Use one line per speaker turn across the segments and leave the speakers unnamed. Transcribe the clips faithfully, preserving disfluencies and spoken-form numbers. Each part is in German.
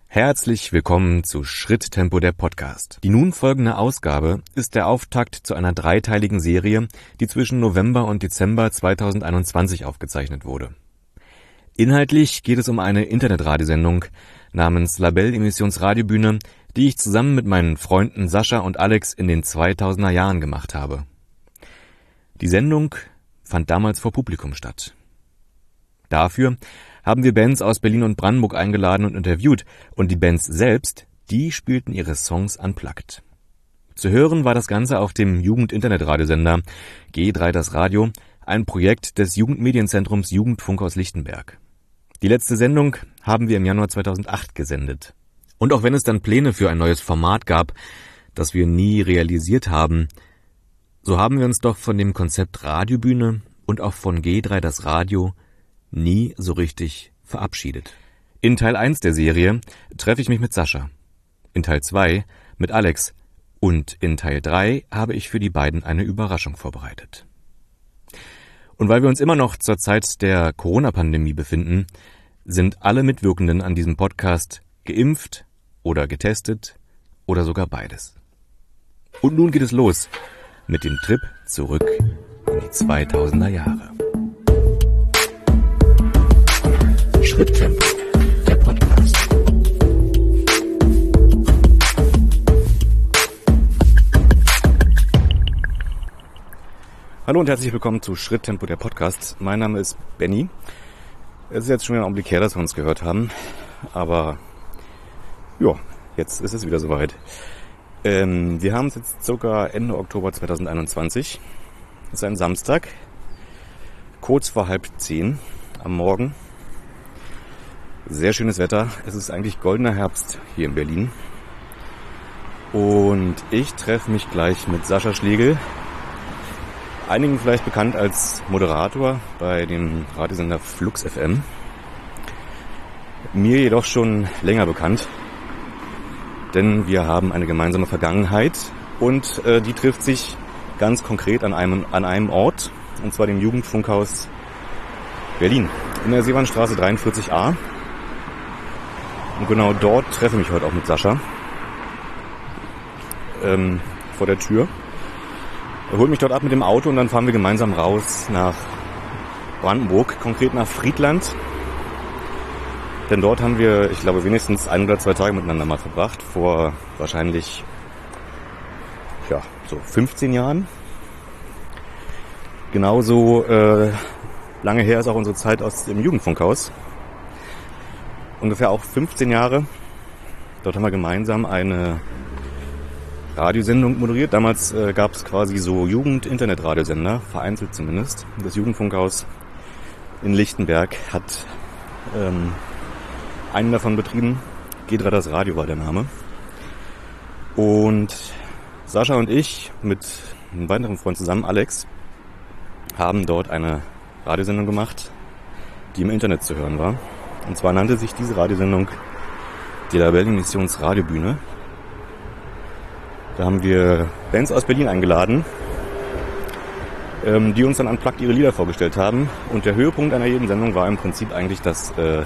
Herzlich willkommen zu Schritttempo der Podcast. Die nun folgende Ausgabe ist der Auftakt zu einer dreiteiligen Serie, die zwischen November und Dezember zweitausendeinundzwanzig aufgezeichnet wurde. Inhaltlich geht es um eine Internetradiosendung namens Label Emissions Radiobühne, die ich zusammen mit meinen Freunden Sascha und Alex in den zweitausender Jahren gemacht habe. Die Sendung fand damals vor Publikum statt. Dafür haben wir Bands aus Berlin und Brandenburg eingeladen und interviewt, und die Bands selbst, die spielten ihre Songs unplugged. Zu hören war das Ganze auf dem Jugend-Internet-Radiosender G drei das Radio, ein Projekt des Jugendmedienzentrums Jugendfunk aus Lichtenberg. Die letzte Sendung haben wir im Januar zweitausendacht gesendet. Und auch wenn es dann Pläne für ein neues Format gab, das wir nie realisiert haben, so haben wir uns doch von dem Konzept Radiobühne und auch von G drei das Radio nie so richtig verabschiedet. In Teil eins der Serie treffe ich mich mit Sascha, in Teil zwei mit Alex und in Teil drei habe ich für die beiden eine Überraschung vorbereitet. Und weil wir uns immer noch zur Zeit der Corona-Pandemie befinden, sind alle Mitwirkenden an diesem Podcast geimpft oder getestet oder sogar beides. Und nun geht es los mit dem Trip zurück in die zweitausender Jahre. Schritttempo, der Podcast. Hallo und herzlich willkommen zu Schritttempo, der Podcast. Mein Name ist Benny. Es ist jetzt schon wieder ein Augenblick her, dass wir uns gehört haben. Aber ja, jetzt ist es wieder soweit. Ähm, wir haben es jetzt circa Ende Oktober zweitausendeinundzwanzig. Es ist ein Samstag, kurz vor halb zehn am Morgen. Sehr schönes Wetter. Es ist eigentlich goldener Herbst hier in Berlin. Und ich treffe mich gleich mit Sascha Schlegel, einigen vielleicht bekannt als Moderator bei dem Radiosender Flux F M. Mir jedoch schon länger bekannt, denn wir haben eine gemeinsame Vergangenheit und äh, die trifft sich ganz konkret an einem, an einem Ort, und zwar dem Jugendfunkhaus Berlin in der Seewandstraße dreiundvierzig a. Und genau dort treffe ich mich heute auch mit Sascha ähm, vor der Tür. Er holt mich dort ab mit dem Auto und dann fahren wir gemeinsam raus nach Brandenburg, konkret nach Friedland. Denn dort haben wir, ich glaube, wenigstens ein oder zwei Tage miteinander mal verbracht, vor wahrscheinlich ja, so fünfzehn Jahren. Genauso äh, lange her ist auch unsere Zeit aus dem Jugendfunkhaus. Ungefähr auch fünfzehn Jahre. Dort haben wir gemeinsam eine Radiosendung moderiert. Damals äh, gab es quasi so Jugend-Internet-Radiosender, vereinzelt zumindest. Das Jugendfunkhaus in Lichtenberg hat ähm, einen davon betrieben. G drei das Radio war der Name. Und Sascha und ich mit einem weiteren Freund zusammen, Alex, haben dort eine Radiosendung gemacht, die im Internet zu hören war. Und zwar nannte sich diese Radiosendung die Label Emissions Radiobühne. Da haben wir Bands aus Berlin eingeladen, ähm, die uns dann unplugged ihre Lieder vorgestellt haben. Und der Höhepunkt einer jeden Sendung war im Prinzip eigentlich, dass äh,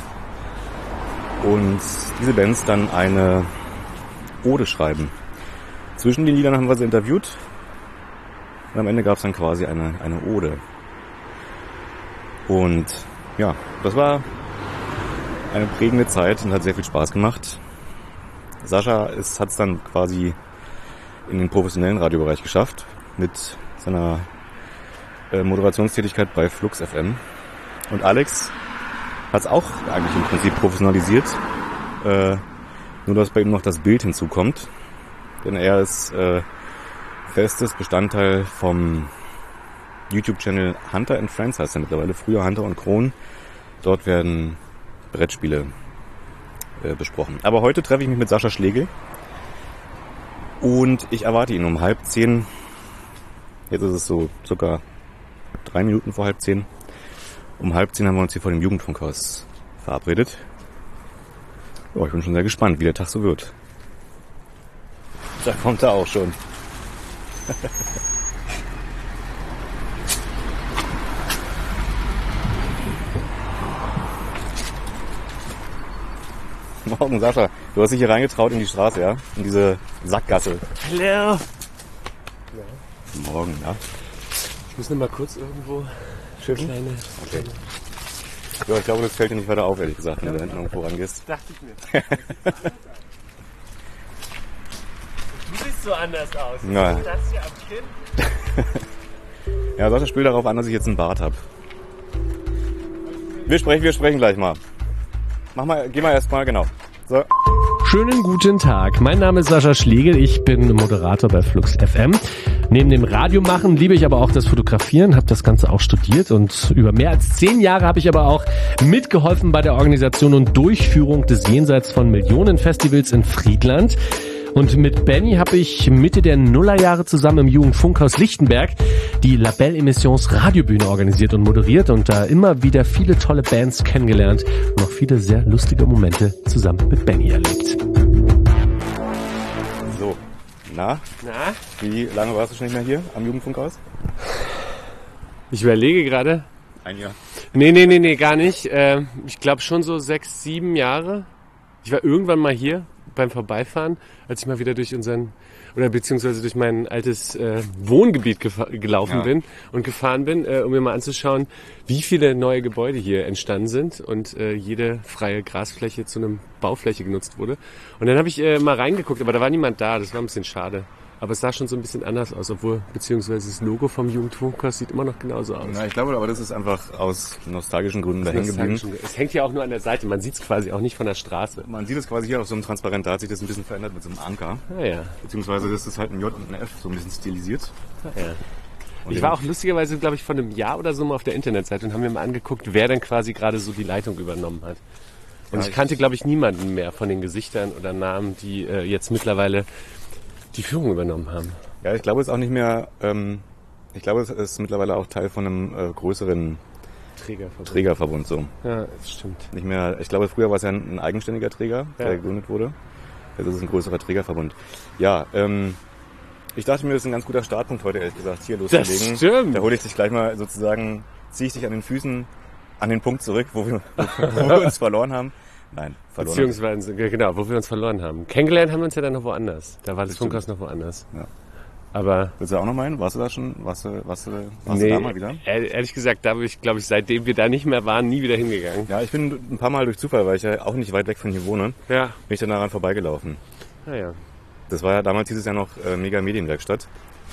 uns diese Bands dann eine Ode schreiben. Zwischen den Liedern haben wir sie interviewt und am Ende gab es dann quasi eine, eine Ode. Und ja, das war eine prägende Zeit und hat sehr viel Spaß gemacht. Sascha hat es dann quasi in den professionellen Radiobereich geschafft mit seiner äh, Moderationstätigkeit bei Flux F M. Und Alex hat es auch eigentlich im Prinzip professionalisiert, äh, nur dass bei ihm noch das Bild hinzukommt. Denn er ist äh, festes Bestandteil vom YouTube-Channel Hunter and Friends, heißt er mittlerweile, früher Hunter und Kron. Dort werden Brettspiele äh, besprochen. Aber heute treffe ich mich mit Sascha Schlegel und ich erwarte ihn um halb zehn. Jetzt ist es so circa drei Minuten vor halb zehn. Um halb zehn haben wir uns hier vor dem Jugendfunkhaus verabredet. Oh, ich bin schon sehr gespannt, wie der Tag so wird. Da kommt er auch schon. Morgen, Sascha. Du hast dich hier reingetraut in die Straße, ja? In diese Sackgasse.
Hallo. Ja.
Morgen, ja?
Ich muss nur mal kurz irgendwo
schiffen.
Kleine,
okay. Ja, ich glaube, das fällt dir nicht weiter auf, ehrlich gesagt, wenn ja, du da hinten irgendwo rangehst.
Das dachte ich mir. Du siehst so anders aus.
Ja.
Das hier am Kinn.
Ja, Sascha spielt darauf an, dass ich jetzt einen Bart habe. Wir sprechen, wir sprechen gleich mal. Mach mal, geh mal erst mal, genau. So.
Schönen guten Tag. Mein Name ist Sascha Schlegel. Ich bin Moderator bei Flux F M. Neben dem Radiomachen liebe ich aber auch das Fotografieren, habe das Ganze auch studiert und über mehr als zehn Jahre habe ich aber auch mitgeholfen bei der Organisation und Durchführung des Jenseits von Millionen Festivals in Friedland. Und mit Benny habe ich Mitte der Nullerjahre zusammen im Jugendfunkhaus Lichtenberg die La Belle Emissions Radiobühne organisiert und moderiert und da immer wieder viele tolle Bands kennengelernt und auch viele sehr lustige Momente zusammen mit Benny erlebt.
So, na?
Na?
Wie lange warst du schon nicht mehr hier am Jugendfunkhaus?
Ich überlege gerade.
Ein Jahr.
Nee, nee, nee, nee, gar nicht. Ich glaube schon so sechs, sieben Jahre. Ich war irgendwann mal hier beim Vorbeifahren, als ich mal wieder durch unseren, oder beziehungsweise durch mein altes äh, Wohngebiet gefa- gelaufen ja. bin und gefahren bin, äh, um mir mal anzuschauen, wie viele neue Gebäude hier entstanden sind und äh, jede freie Grasfläche zu einem Baufläche genutzt wurde. Und dann habe ich äh, mal reingeguckt, aber da war niemand da, das war ein bisschen schade. Aber es sah schon so ein bisschen anders aus, obwohl, beziehungsweise das Logo vom Jugendfunkhaus sieht immer noch genauso aus.
Ja, ich glaube, aber das ist einfach aus nostalgischen Gründen da hängen geblieben.
Es hängt ja auch nur an der Seite, man sieht es quasi auch nicht von der Straße.
Man sieht es quasi hier auf so einem Transparent, da hat sich das ein bisschen verändert mit so einem Anker.
Ah, ja.
Beziehungsweise das ist halt ein J und ein F, so ein bisschen stilisiert.
Ah, ja. Ich war auch lustigerweise, glaube ich, vor einem Jahr oder so mal auf der Internetseite und haben mir mal angeguckt, wer denn quasi gerade so die Leitung übernommen hat. Und ja, ich kannte, glaube ich, niemanden mehr von den Gesichtern oder Namen, die äh, jetzt mittlerweile die Führung übernommen haben.
Ja, ich glaube, es ist auch nicht mehr, ähm, ich glaube, es ist mittlerweile auch Teil von einem äh, größeren
Trägerverbund.
Trägerverbund so.
Ja, das stimmt.
Nicht mehr, ich glaube, früher war es ja ein, ein eigenständiger Träger, der
ja.
gegründet wurde. Jetzt ist es ein größerer Trägerverbund. Ja, ähm, ich dachte mir, das ist ein ganz guter Startpunkt heute, ehrlich gesagt, hier loszulegen.
Das stimmt.
Da hole ich dich gleich mal sozusagen, ziehe ich dich an den Füßen an den Punkt zurück, wo wir, wo wir uns verloren haben. Nein, verloren.
Beziehungsweise, genau, wo wir uns verloren haben. Kennengelernt haben wir uns ja dann noch woanders. Da war das, das Funkhaus noch woanders.
Ja.
Aber
willst du auch noch meinen? Warst du da schon? Warst du, warst du, warst
nee,
du da mal wieder?
Ehrlich gesagt, da bin ich, glaube ich, seitdem wir da nicht mehr waren, nie wieder hingegangen.
Ja, ich bin ein paar Mal durch Zufall, weil ich ja auch nicht weit weg von hier wohne,
ja.
bin ich dann daran vorbeigelaufen.
Ah, ja.
Das war ja damals dieses Jahr noch äh, Mega Medienwerkstatt.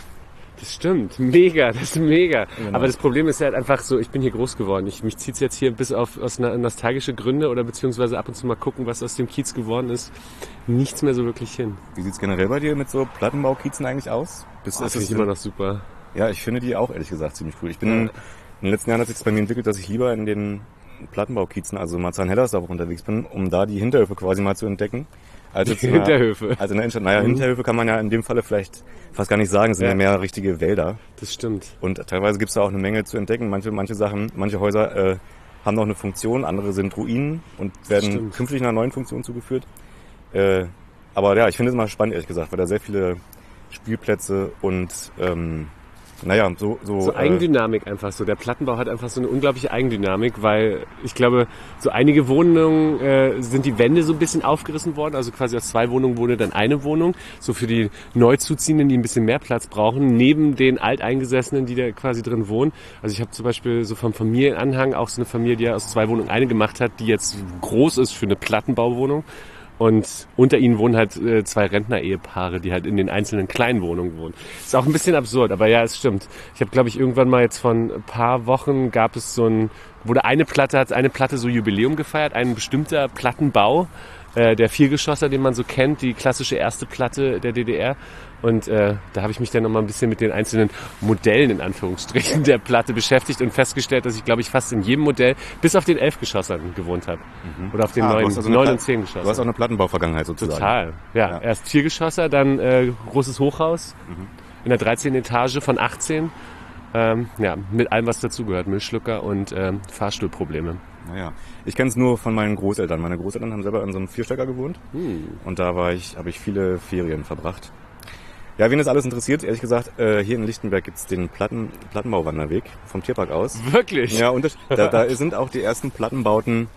Das stimmt, mega, das ist mega.
Genau.
Aber das Problem ist halt einfach so, ich bin hier groß geworden. Ich, mich zieht es jetzt hier bis auf aus nostalgische Gründe oder beziehungsweise ab und zu mal gucken, was aus dem Kiez geworden ist, nichts mehr so wirklich hin.
Wie sieht's generell bei dir mit so Plattenbaukiezen eigentlich aus? Bist,
oh,
ist
das
es
immer noch super.
Ja, ich finde die auch ehrlich gesagt ziemlich cool. Ich bin ja. in den letzten Jahren hat sich das bei mir entwickelt, dass ich lieber in den Plattenbaukiezen, also Marzahn-Hellersdorf unterwegs bin, um da die Hinterhöfe quasi mal zu entdecken. Also
die Hinterhöfe.
Also in der Innenstadt, naja, mhm. Hinterhöfe kann man ja in dem Falle vielleicht fast gar nicht sagen, es sind ja. ja mehr richtige Wälder.
Das stimmt.
Und teilweise gibt es da auch eine Menge zu entdecken. Manche, manche Sachen, manche Häuser äh, haben noch eine Funktion, andere sind Ruinen und werden künftig einer neuen Funktion zugeführt. Äh, aber ja, ich finde es immer spannend, ehrlich gesagt, weil da sehr viele Spielplätze und ähm, naja, so... So,
so Eigendynamik äh, einfach so. Der Plattenbau hat einfach so eine unglaubliche Eigendynamik, weil ich glaube, so einige Wohnungen äh, sind die Wände so ein bisschen aufgerissen worden. Also quasi aus zwei Wohnungen wurde dann eine Wohnung. So für die Neuzuziehenden, die ein bisschen mehr Platz brauchen, neben den Alteingesessenen, die da quasi drin wohnen. Also ich habe zum Beispiel so vom Familienanhang auch so eine Familie, die aus zwei Wohnungen eine gemacht hat, die jetzt groß ist für eine Plattenbauwohnung. Und unter ihnen wohnen halt äh, zwei Rentner-Ehepaare, die halt in den einzelnen kleinen Wohnungen wohnen. Ist auch ein bisschen absurd, aber ja, es stimmt. Ich habe, glaube ich, irgendwann mal jetzt vor ein paar Wochen gab es so ein, wurde eine Platte, hat eine Platte so Jubiläum gefeiert, ein bestimmter Plattenbau, äh, der Viergeschosser, den man so kennt, die klassische erste Platte der D D R. Und äh, da habe ich mich dann nochmal ein bisschen mit den einzelnen Modellen, in Anführungsstrichen, der Platte beschäftigt und festgestellt, dass ich, glaube ich, fast in jedem Modell bis auf den Elfgeschossern gewohnt habe. Mhm. Oder auf den
ah,
neun,
also
neun und zehn Geschossern.
Du hast auch eine Plattenbauvergangenheit sozusagen.
Total, ja. ja. Erst Viergeschosser, dann äh, großes Hochhaus mhm. in der dreizehnten Etage von achtzehn. Ähm, ja, mit allem, was dazugehört. Müllschlucker und ähm, Fahrstuhlprobleme.
Naja, ich kenne es nur von meinen Großeltern. Meine Großeltern haben selber in so einem Vierstöcker gewohnt.
Hm.
Und da war ich, habe ich viele Ferien verbracht. Ja, wen das alles interessiert, ehrlich gesagt, äh, hier in Lichtenberg gibt's den Platten, Plattenbauwanderweg vom Tierpark aus.
Wirklich?
Ja, und das, da, da sind auch die ersten Plattenbauten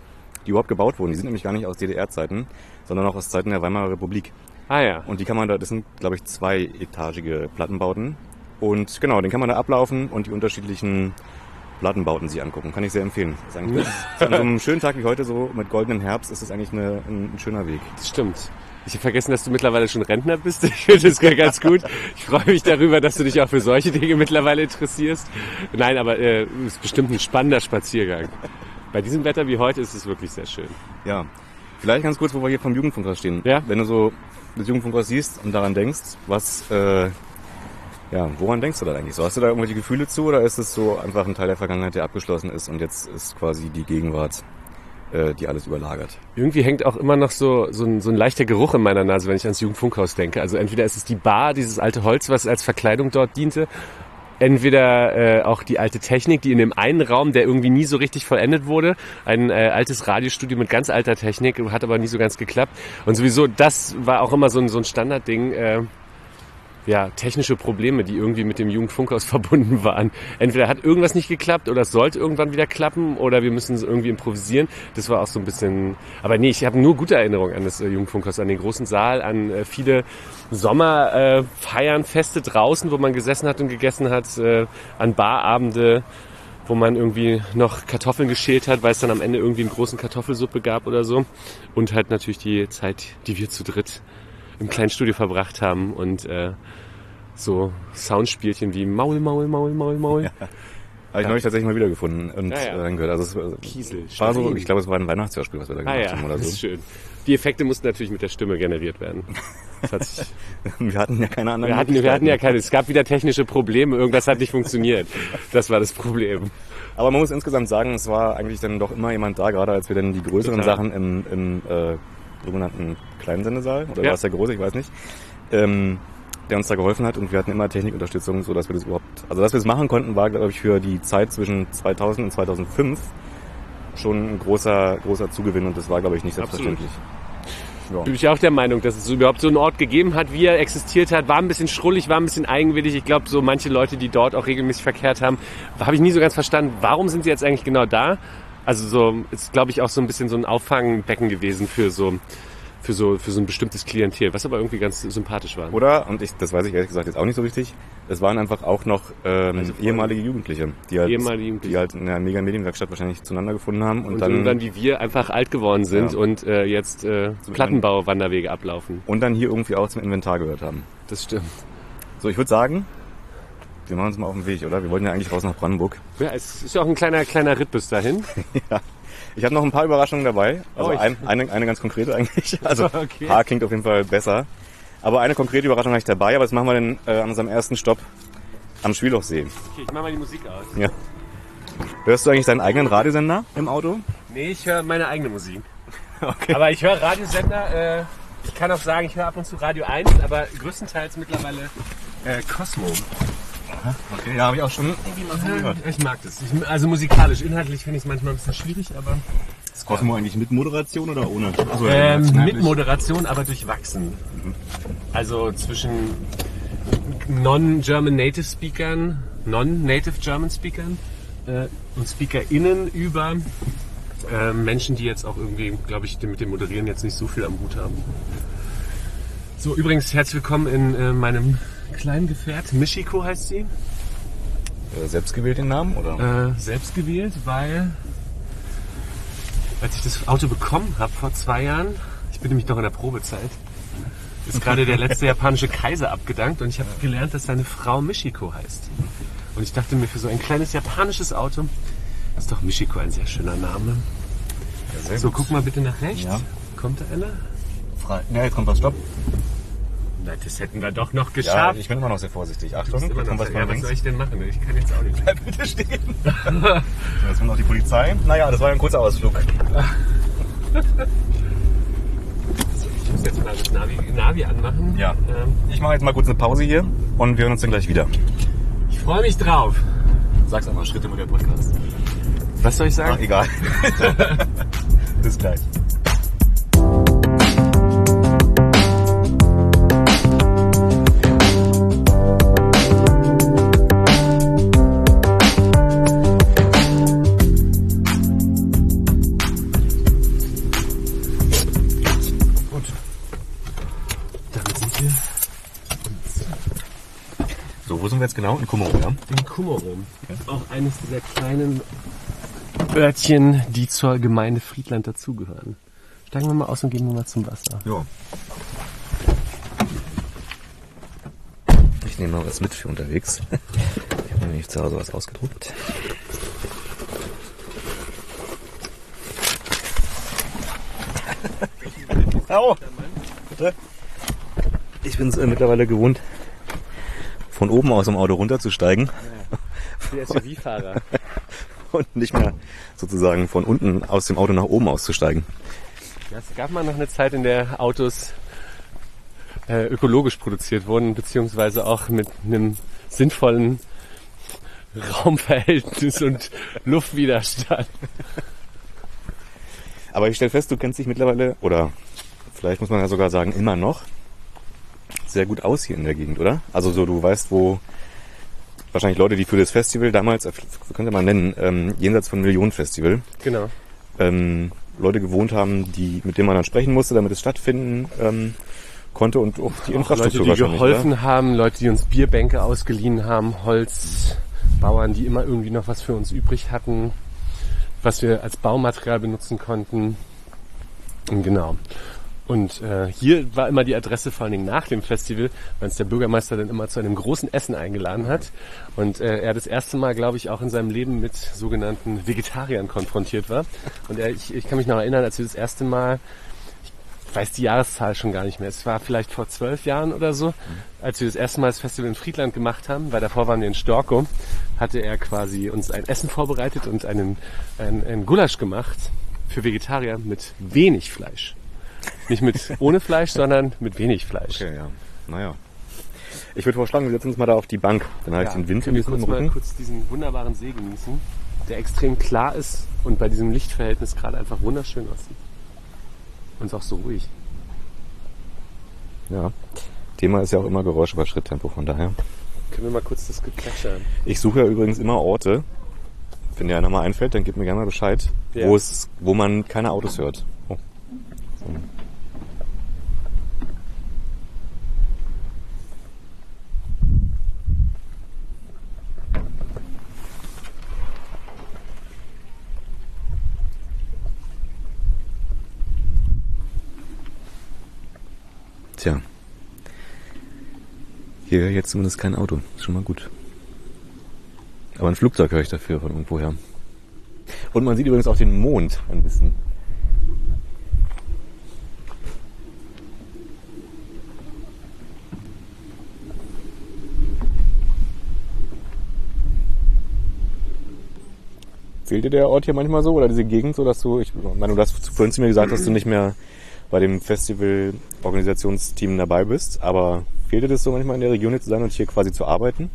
die überhaupt gebaut wurden. Die sind nämlich gar nicht aus D D R-Zeiten, sondern auch aus Zeiten der Weimarer Republik.
Ah ja.
Und die kann man da, das sind, glaube ich, zweietagige Plattenbauten. Und genau, den kann man da ablaufen und die unterschiedlichen Plattenbauten sich angucken. Kann ich sehr empfehlen. Das ist eigentlich das, an so einem schönen Tag wie heute, so mit goldenem Herbst, ist das eigentlich eine, ein, ein schöner Weg.
Das stimmt. Ich habe vergessen, dass du mittlerweile schon Rentner bist. Ich finde das ganz gut. Ich freue mich darüber, dass du dich auch für solche Dinge mittlerweile interessierst. Nein, aber es äh, ist bestimmt ein spannender Spaziergang. Bei diesem Wetter wie heute ist es wirklich sehr schön.
Ja, vielleicht ganz kurz, wo wir hier vom Jugendfunkhaus stehen.
Ja?
Wenn du so das Jugendfunkhaus siehst und daran denkst, was, äh, ja, woran denkst du da eigentlich so? Hast du da irgendwelche Gefühle zu oder ist es so einfach ein Teil der Vergangenheit, der abgeschlossen ist und jetzt ist quasi die Gegenwart, die alles überlagert?
Irgendwie hängt auch immer noch so, so, ein, so ein leichter Geruch in meiner Nase, wenn ich ans Jugendfunkhaus denke. Also entweder ist es die Bar, dieses alte Holz, was als Verkleidung dort diente, entweder äh, auch die alte Technik, die in dem einen Raum, der irgendwie nie so richtig vollendet wurde, ein äh, altes Radiostudio mit ganz alter Technik, hat aber nie so ganz geklappt. Und sowieso, das war auch immer so ein, so ein Standardding, äh, ja, technische Probleme, die irgendwie mit dem Jugendfunkhaus verbunden waren. Entweder hat irgendwas nicht geklappt oder es sollte irgendwann wieder klappen oder wir müssen es irgendwie improvisieren. Das war auch so ein bisschen, aber nee, ich habe nur gute Erinnerungen an das äh, Jugendfunkhaus, an den großen Saal, an äh, viele Sommerfeiern, äh, Feste draußen, wo man gesessen hat und gegessen hat, äh, an Barabende, wo man irgendwie noch Kartoffeln geschält hat, weil es dann am Ende irgendwie eine große Kartoffelsuppe gab oder so. Und halt natürlich die Zeit, die wir zu dritt im kleinen Studio verbracht haben und äh, so Soundspielchen wie Maul, Maul, Maul, Maul, Maul. Ja.
Habe ich ja. neulich tatsächlich mal wiedergefunden und
ja, ja.
äh, gehört. Also es
Kiesel,
war so, ich glaube, es war ein Weihnachtshörspiel, was wir da gemacht
ah, ja.
haben oder so.
Das ist schön. Die Effekte mussten natürlich mit der Stimme generiert werden. Das hat sich
wir hatten ja keine anderen
wir hatten, wir hatten ja keine. Es gab wieder technische Probleme. Irgendwas hat nicht funktioniert. Das war das Problem.
Aber man muss insgesamt sagen, es war eigentlich dann doch immer jemand da, gerade als wir dann die größeren Total. Sachen im, im äh, sogenannten kleinen Sendesaal, oder ja. war es der große, ich weiß nicht, ähm, der uns da geholfen hat und wir hatten immer Technikunterstützung, so dass wir das überhaupt, also dass wir das machen konnten, war, glaube ich, für die Zeit zwischen zweitausend und zweitausendfünf schon ein großer, großer Zugewinn und das war, glaube ich, nicht selbstverständlich.
Ja. Bin ich auch der Meinung, dass es überhaupt so einen Ort gegeben hat, wie er existiert hat, war ein bisschen schrullig, war ein bisschen eigenwillig. Ich glaube, so manche Leute, die dort auch regelmäßig verkehrt haben, habe ich nie so ganz verstanden, warum sind sie jetzt eigentlich genau da? Also so ist, glaube ich, auch so ein bisschen so ein Auffangbecken gewesen für so für so für so ein bestimmtes Klientel, was aber irgendwie ganz sympathisch war.
Oder, und ich, das weiß ich ehrlich gesagt jetzt auch nicht so richtig, es waren einfach auch noch ähm, also ehemalige Jugendliche, die halt,
ehemalige Jugendliche.
die halt in der Mega-Medienwerkstatt wahrscheinlich zueinander gefunden haben. Und,
und
dann,
irgendwann wie wir einfach alt geworden sind ja. und äh, jetzt äh, Plattenbau-Wanderwege ablaufen.
Und dann hier irgendwie auch zum Inventar gehört haben.
Das stimmt.
So, ich würde sagen, wir machen uns mal auf den Weg, oder? Wir wollten ja eigentlich raus nach Brandenburg.
Ja, es ist ja auch ein kleiner kleiner Ritt bis dahin.
Ja. Ich habe noch ein paar Überraschungen dabei. Also
oh,
ein, eine, eine ganz konkrete eigentlich. Also
okay.
H klingt auf jeden Fall besser. Aber eine konkrete Überraschung habe ich dabei. Aber das machen wir dann äh, an unserem ersten Stopp am Schwielochsee.
Okay, ich mache mal die Musik aus.
Ja. Hörst du eigentlich deinen eigenen Radiosender im Auto?
Nee, ich höre meine eigene Musik.
Okay.
Aber ich höre Radiosender. Äh, ich kann auch sagen, ich höre ab und zu Radio eins, aber größtenteils mittlerweile äh, Cosmo.
Okay, ja, habe ich auch schon irgendwie mal so gehört.
Ich mag das. Ich, also musikalisch, inhaltlich finde ich es manchmal ein bisschen schwierig, aber...
Ist Cosmo eigentlich mit Moderation oder ohne? Also,
ähm, mit Moderation, aber durchwachsen. Mhm. Also zwischen Non-German Native Speakern, Non-Native German Speakern äh, und SpeakerInnen über äh, Menschen, die jetzt auch irgendwie, glaube ich, mit dem Moderieren jetzt nicht so viel am Hut haben. So, übrigens, herzlich willkommen in äh, meinem kleinen Gefährt. Michiko heißt sie.
Äh, selbst gewählt den Namen, oder?
Äh, selbst gewählt, weil als ich das Auto bekommen habe vor zwei Jahren, ich bin nämlich noch in der Probezeit, ist gerade der letzte japanische Kaiser abgedankt und ich habe gelernt, dass seine Frau Michiko heißt. Und ich dachte mir, für so ein kleines japanisches Auto ist doch Michiko ein sehr schöner Name. Ja, so, gut. Guck mal bitte nach rechts. Ja. Kommt da einer?
Frei. Ja, jetzt kommt was. Stopp.
Na, das hätten wir doch noch geschafft.
Ja, ich bin immer noch sehr vorsichtig. Achtung,
immer noch was, ja, was soll ich denn machen? Ich kann jetzt auch nicht.
Bleib bitte stehen. Jetzt kommt noch die Polizei. Naja, das war ein kurzer Ausflug.
Ich muss jetzt mal das Navi, Navi anmachen.
Ja. Ähm, ich mache jetzt mal kurz eine Pause hier und wir hören uns dann gleich wieder.
Ich freue mich drauf.
Sag's einmal, Schritte mit der Podcast.
Was soll ich sagen?
Ach, egal. Bis gleich.
hier.
So, wo sind wir jetzt genau? In Kummerum, ja?
In Kummerum. Ja. Auch eines dieser kleinen Örtchen, die zur Gemeinde Friedland dazugehören. Steigen wir mal aus und gehen wir mal zum Wasser.
Ja. Ich nehme mal was mit für unterwegs. Ich habe nämlich zu Hause was ausgedruckt. Au! Bitte? Ich bin es äh, mittlerweile gewohnt, von oben aus dem Auto runterzusteigen.
Der S U V-Fahrer.
Und nicht mehr sozusagen von unten aus dem Auto nach oben auszusteigen.
Ja, es gab mal noch eine Zeit, in der Autos äh, ökologisch produziert wurden, beziehungsweise auch mit einem sinnvollen Raumverhältnis und Luftwiderstand.
Aber ich stelle fest, du kennst dich mittlerweile, oder vielleicht muss man ja sogar sagen, immer noch sehr gut aus hier in der Gegend, oder? Also so, du weißt, wo wahrscheinlich Leute, die für das Festival damals, könnt ihr mal nennen, ähm, jenseits von Millionenfestival,
genau.
ähm, Leute gewohnt haben, die, mit denen man dann sprechen musste, damit es stattfinden ähm, konnte und auch die Infrastruktur
Leute, die geholfen
oder?
haben, Leute, die uns Bierbänke ausgeliehen haben, Holzbauern, die immer irgendwie noch was für uns übrig hatten, was wir als Baumaterial benutzen konnten. Und genau. Und äh, hier war immer die Adresse vor allen Dingen nach dem Festival, weil uns der Bürgermeister dann immer zu einem großen Essen eingeladen hat. Und äh, er das erste Mal, glaube ich, auch in seinem Leben mit sogenannten Vegetariern konfrontiert war. Und er, ich, ich kann mich noch erinnern, als wir das erste Mal, ich weiß die Jahreszahl schon gar nicht mehr, es war vielleicht vor zwölf Jahren oder so, als wir das erste Mal das Festival in Friedland gemacht haben, weil davor waren wir in Storkow, hatte er quasi uns ein Essen vorbereitet und einen, einen, einen Gulasch gemacht für Vegetarier mit wenig Fleisch. Nicht mit ohne Fleisch, sondern mit wenig Fleisch.
Okay, ja. Naja. Ich würde vorschlagen, wir setzen uns mal da auf die Bank. Dann halt
ja,
den Wind
können wir
im
kurz
Rücken.
mal kurz diesen wunderbaren See genießen, der extrem klar ist und bei diesem Lichtverhältnis gerade einfach wunderschön aussieht. Und ist auch so ruhig.
Ja. Thema ist ja auch immer Geräusche bei Schritttempo, von daher.
Können wir mal kurz das Geplätschern.
Ich suche ja übrigens immer Orte. Wenn dir einer mal einfällt, dann gib mir gerne mal Bescheid,
ja.
wo es, wo man keine Autos hört. Oh. So. Tja. Hier höre ich jetzt zumindest kein Auto. Ist schon mal gut. Aber ein Flugzeug höre ich dafür von irgendwoher. Und man sieht übrigens auch den Mond ein bisschen. Fehlt dir der Ort hier manchmal so oder diese Gegend so, dass du, ich meine, du hast vorhin zu mir gesagt, dass du nicht mehr bei dem Festival-Organisationsteam dabei bist, aber fehlt dir das so manchmal in der Region hier zu sein und hier quasi zu arbeiten?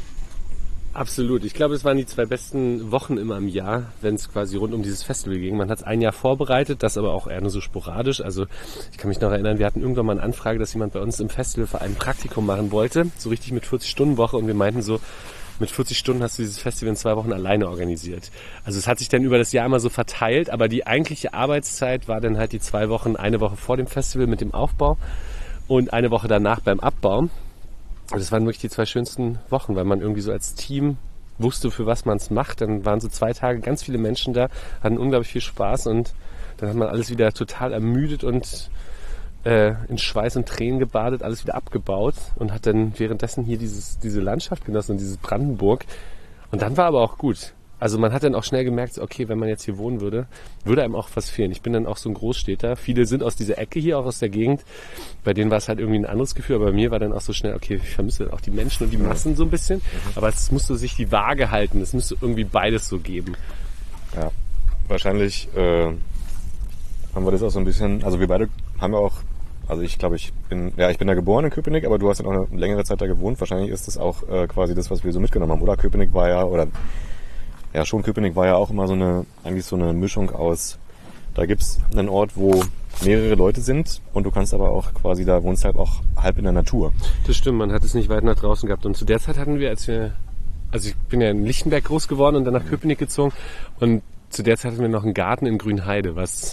Absolut. Ich glaube, es waren die zwei besten Wochen immer im Jahr, wenn es quasi rund um dieses Festival ging. Man hat es ein Jahr vorbereitet, das aber auch eher nur so sporadisch. Also ich kann mich noch erinnern, wir hatten irgendwann mal eine Anfrage, dass jemand bei uns im Festivalverein ein Praktikum machen wollte, so richtig mit vierzig-Stunden-Woche, und wir meinten so, mit vierzig Stunden hast du dieses Festival in zwei Wochen alleine organisiert. Also es hat sich dann über das Jahr immer so verteilt, aber die eigentliche Arbeitszeit war dann halt die zwei Wochen, eine Woche vor dem Festival mit dem Aufbau und eine Woche danach beim Abbau. Und das waren wirklich die zwei schönsten Wochen, weil man irgendwie so als Team wusste, für was man es macht. Dann waren so zwei Tage ganz viele Menschen da, hatten unglaublich viel Spaß und dann hat man alles wieder total ermüdet und äh, in Schweiß und Tränen gebadet, alles wieder abgebaut und hat dann währenddessen hier dieses, diese Landschaft genossen und dieses Brandenburg. Und dann war aber auch gut. Also man hat dann auch schnell gemerkt, okay, wenn man jetzt hier wohnen würde, würde einem auch was fehlen. Ich bin dann auch so ein Großstädter. Viele sind aus dieser Ecke hier, auch aus der Gegend. Bei denen war es halt irgendwie ein anderes Gefühl. Aber bei mir war dann auch so schnell, okay, ich vermisse auch die Menschen und die Massen so ein bisschen. Aber es musste sich die Waage halten. Es müsste irgendwie beides so geben.
Ja, wahrscheinlich äh, haben wir das auch so ein bisschen, also wir beide haben ja auch, also ich glaube, ich bin, ja, ich bin da geboren in Köpenick, aber du hast ja auch eine längere Zeit da gewohnt. Wahrscheinlich ist das auch äh, quasi das, was wir so mitgenommen haben, oder? Köpenick war ja, oder ja, schon Köpenick war ja auch immer so eine, eigentlich so eine Mischung aus, da gibt's einen Ort, wo mehrere Leute sind und du kannst aber auch quasi, da wohnst halt auch halb in der Natur.
Das stimmt, man hat es nicht weit nach draußen gehabt. Und zu der Zeit hatten wir, als wir, also ich bin ja in Lichtenberg groß geworden und dann nach Köpenick gezogen und zu der Zeit hatten wir noch einen Garten in Grünheide, was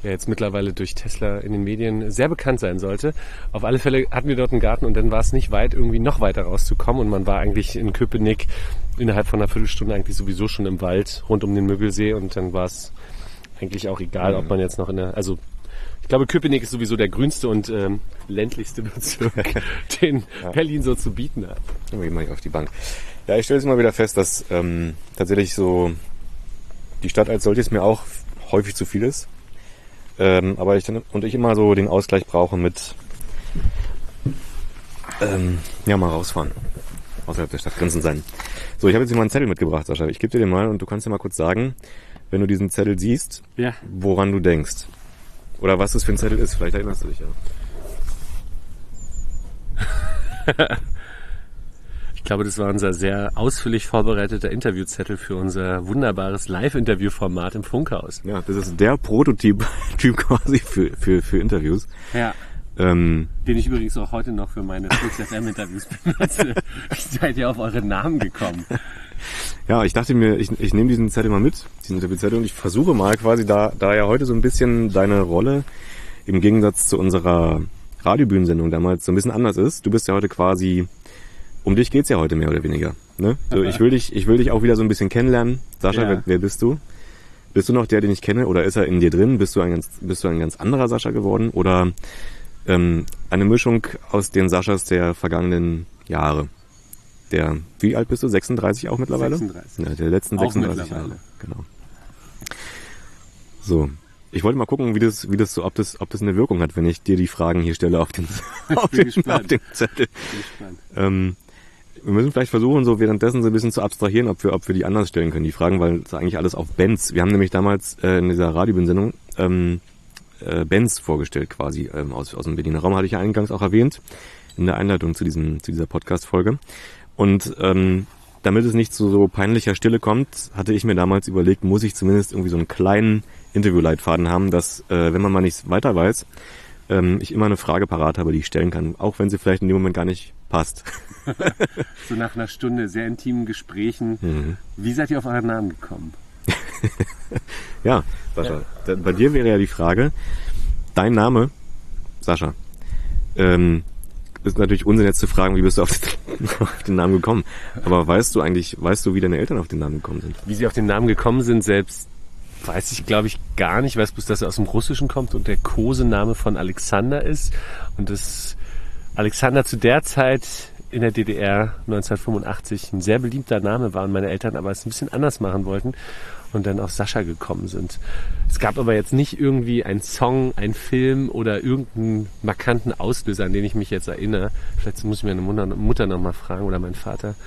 ja jetzt mittlerweile durch Tesla in den Medien sehr bekannt sein sollte. Auf alle Fälle hatten wir dort einen Garten und dann war es nicht weit, irgendwie noch weiter rauszukommen und man war eigentlich in Köpenick innerhalb von einer Viertelstunde eigentlich sowieso schon im Wald rund um den Müggelsee und dann war es eigentlich auch egal, ob man jetzt noch in der, also ich glaube, Köpenick ist sowieso der grünste und ähm, ländlichste Bezirk, den ja. Berlin so zu bieten hat.
Dann gehen wir mal auf die Bank. Ja, ich stelle jetzt mal wieder fest, dass ähm, tatsächlich so die Stadt als solches mir auch häufig zu viel ist. Ähm, aber ich dann, und ich immer so den Ausgleich brauche mit ähm, ja, mal rausfahren. Außerhalb der Stadtgrenzen sein. So, ich habe jetzt hier mal einen Zettel mitgebracht, Sascha. Ich gebe dir den mal und du kannst dir mal kurz sagen, wenn du diesen Zettel siehst,
ja.
woran du denkst. Oder was das für ein Zettel ist. Vielleicht erinnerst du dich ja.
Ich glaube, das war unser sehr ausführlich vorbereiteter Interviewzettel für unser wunderbares Live-Interview-Format im Funkhaus.
Ja, das ist der Prototyp Typ quasi für, für, für Interviews.
Ja.
Ähm,
Den ich übrigens auch heute noch für meine Flux F M-Interviews benutze. Seid ihr auf eure Namen gekommen?
Ja, ich dachte mir, ich, ich nehme diesen Zettel mal mit, diesen Interviewzettel, und ich versuche mal quasi, da, da ja heute so ein bisschen deine Rolle im Gegensatz zu unserer Radiobühnensendung damals so ein bisschen anders ist. Du bist ja heute quasi, um dich geht's ja heute mehr oder weniger. Ne? So, ich will dich, ich will dich auch wieder so ein bisschen kennenlernen. Sascha, ja. wer, wer bist du? Bist du noch der, den ich kenne, oder ist er in dir drin? Bist du ein ganz, bist du ein ganz anderer Sascha geworden? Oder ähm, eine Mischung aus den Saschas der vergangenen Jahre? Der, wie alt bist du? sechsunddreißig auch mittlerweile?
sechsunddreißig.
Ja, der letzten
auch
sechsunddreißig Jahre. Genau. So. Ich wollte mal gucken, wie das, wie das so, ob das, ob das eine Wirkung hat, wenn ich dir die Fragen hier stelle auf den, auf den, auf den Zettel. Ähm, wir müssen vielleicht versuchen, so währenddessen so ein bisschen zu abstrahieren, ob wir, ob wir die anders stellen können, die Fragen, weil es eigentlich alles auf Bands. Wir haben nämlich damals äh, in dieser Radiobühnensendung ähm, äh, Bands vorgestellt quasi ähm, aus, aus dem Berliner Raum, hatte ich ja eingangs auch erwähnt in der Einleitung zu diesem, zu dieser Podcast-Folge. Und ähm, damit es nicht zu so peinlicher Stille kommt, hatte ich mir damals überlegt, muss ich zumindest irgendwie so einen kleinen Interviewleitfaden haben, dass, äh, wenn man mal nichts weiter weiß, ähm, ich immer eine Frage parat habe, die ich stellen kann, auch wenn sie vielleicht in dem Moment gar nicht passt.
So nach einer Stunde sehr intimen Gesprächen.
Mhm.
Wie seid ihr auf euren Namen gekommen?
Ja, Sascha, ja. Bei dir wäre ja die Frage, dein Name, Sascha, ähm, ist natürlich Unsinn jetzt zu fragen, wie bist du auf den, auf den Namen gekommen. Aber weißt du eigentlich, weißt du, wie deine Eltern auf den Namen gekommen sind?
Wie sie auf den Namen gekommen sind, selbst weiß ich, glaube ich, gar nicht. Ich weiß bloß, dass er aus dem Russischen kommt und der Kosename von Alexander ist. Und dass Alexander zu der Zeit in der D D R neunzehnhundertfünfundachtzig ein sehr beliebter Name war und meine Eltern aber es ein bisschen anders machen wollten und dann auf Sascha gekommen sind. Es gab aber jetzt nicht irgendwie einen Song, einen Film oder irgendeinen markanten Auslöser, an den ich mich jetzt erinnere. Vielleicht muss ich meine Mutter, Mutter noch mal fragen oder meinen Vater.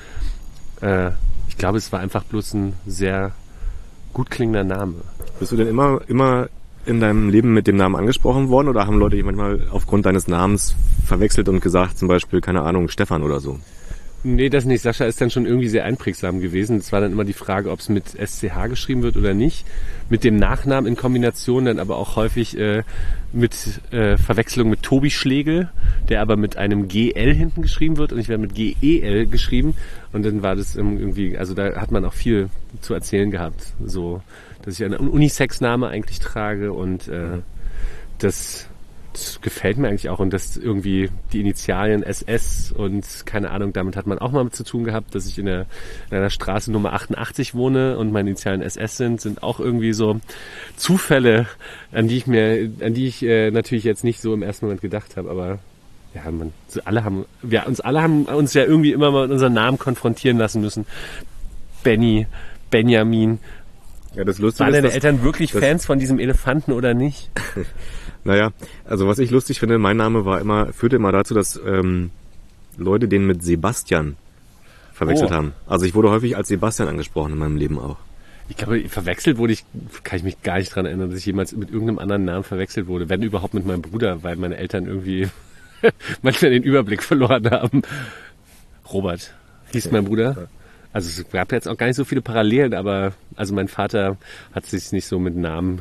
Äh, ich glaube, es war einfach bloß ein sehr gut klingender Name.
Bist du denn immer, immer in deinem Leben mit dem Namen angesprochen worden oder haben Leute dich manchmal aufgrund deines Namens verwechselt und gesagt, zum Beispiel, keine Ahnung, Stefan oder so?
Nee, das nicht. Sascha ist dann schon irgendwie sehr einprägsam gewesen. Es war dann immer die Frage, ob es mit S C H geschrieben wird oder nicht. Mit dem Nachnamen in Kombination dann aber auch häufig äh, mit äh, Verwechslung mit Tobi Schlegel, der aber mit einem G L hinten geschrieben wird und ich werde mit G E L geschrieben. Und dann war das irgendwie, also da hat man auch viel zu erzählen gehabt. So, dass ich einen Unisex-Name eigentlich trage und äh, das... Das gefällt mir eigentlich auch und dass irgendwie die Initialien S S und keine Ahnung, damit hat man auch mal mit zu tun gehabt, dass ich in, der, in einer Straße Nummer achtundachtzig wohne und meine Initialien S S sind, sind auch irgendwie so Zufälle, an die ich mir, an die ich äh, natürlich jetzt nicht so im ersten Moment gedacht habe, aber ja, man, so alle haben, wir uns alle haben uns ja irgendwie immer mal mit unseren Namen konfrontieren lassen müssen. Benny, Benjamin.
Ja, das Lustige
Waren
ist,
deine
dass,
Eltern wirklich Fans von diesem Elefanten oder nicht?
Naja, also was ich lustig finde, mein Name war immer, führte immer dazu, dass ähm, Leute den mit Sebastian verwechselt oh. haben. Also ich wurde häufig als Sebastian angesprochen in meinem Leben auch.
Ich glaube, verwechselt wurde ich, kann ich mich gar nicht dran erinnern, dass ich jemals mit irgendeinem anderen Namen verwechselt wurde. Wenn überhaupt mit meinem Bruder, weil meine Eltern irgendwie manchmal den Überblick verloren haben. Robert hieß okay. mein Bruder. Also es gab jetzt auch gar nicht so viele Parallelen, aber also mein Vater hat sich nicht so mit Namen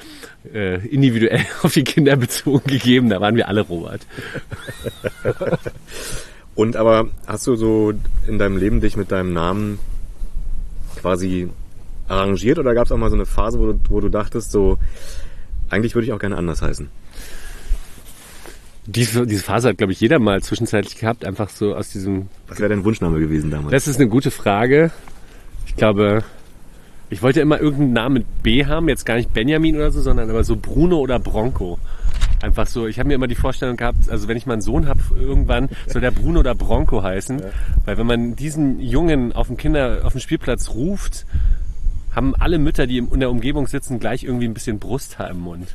äh, individuell auf die Kinder bezogen gegeben. Da waren wir alle Robert.
Und aber hast du so in deinem Leben dich mit deinem Namen quasi arrangiert oder gab es auch mal so eine Phase, wo du, wo du dachtest so, eigentlich würde ich auch gerne anders heißen.
Diese, diese Phase hat, glaube ich, jeder mal zwischenzeitlich gehabt, einfach so aus diesem...
Was wäre dein Wunschname gewesen damals?
Das ist eine gute Frage. Ich glaube, ich wollte immer irgendeinen Namen mit B haben, jetzt gar nicht Benjamin oder so, sondern aber so Bruno oder Bronco. Einfach so, ich habe mir immer die Vorstellung gehabt, also wenn ich mal einen Sohn habe irgendwann, soll der Bruno oder Bronco heißen. Ja. Weil wenn man diesen Jungen auf dem Kinder, auf dem Spielplatz ruft, haben alle Mütter, die in der Umgebung sitzen, gleich irgendwie ein bisschen Brusthaar im Mund.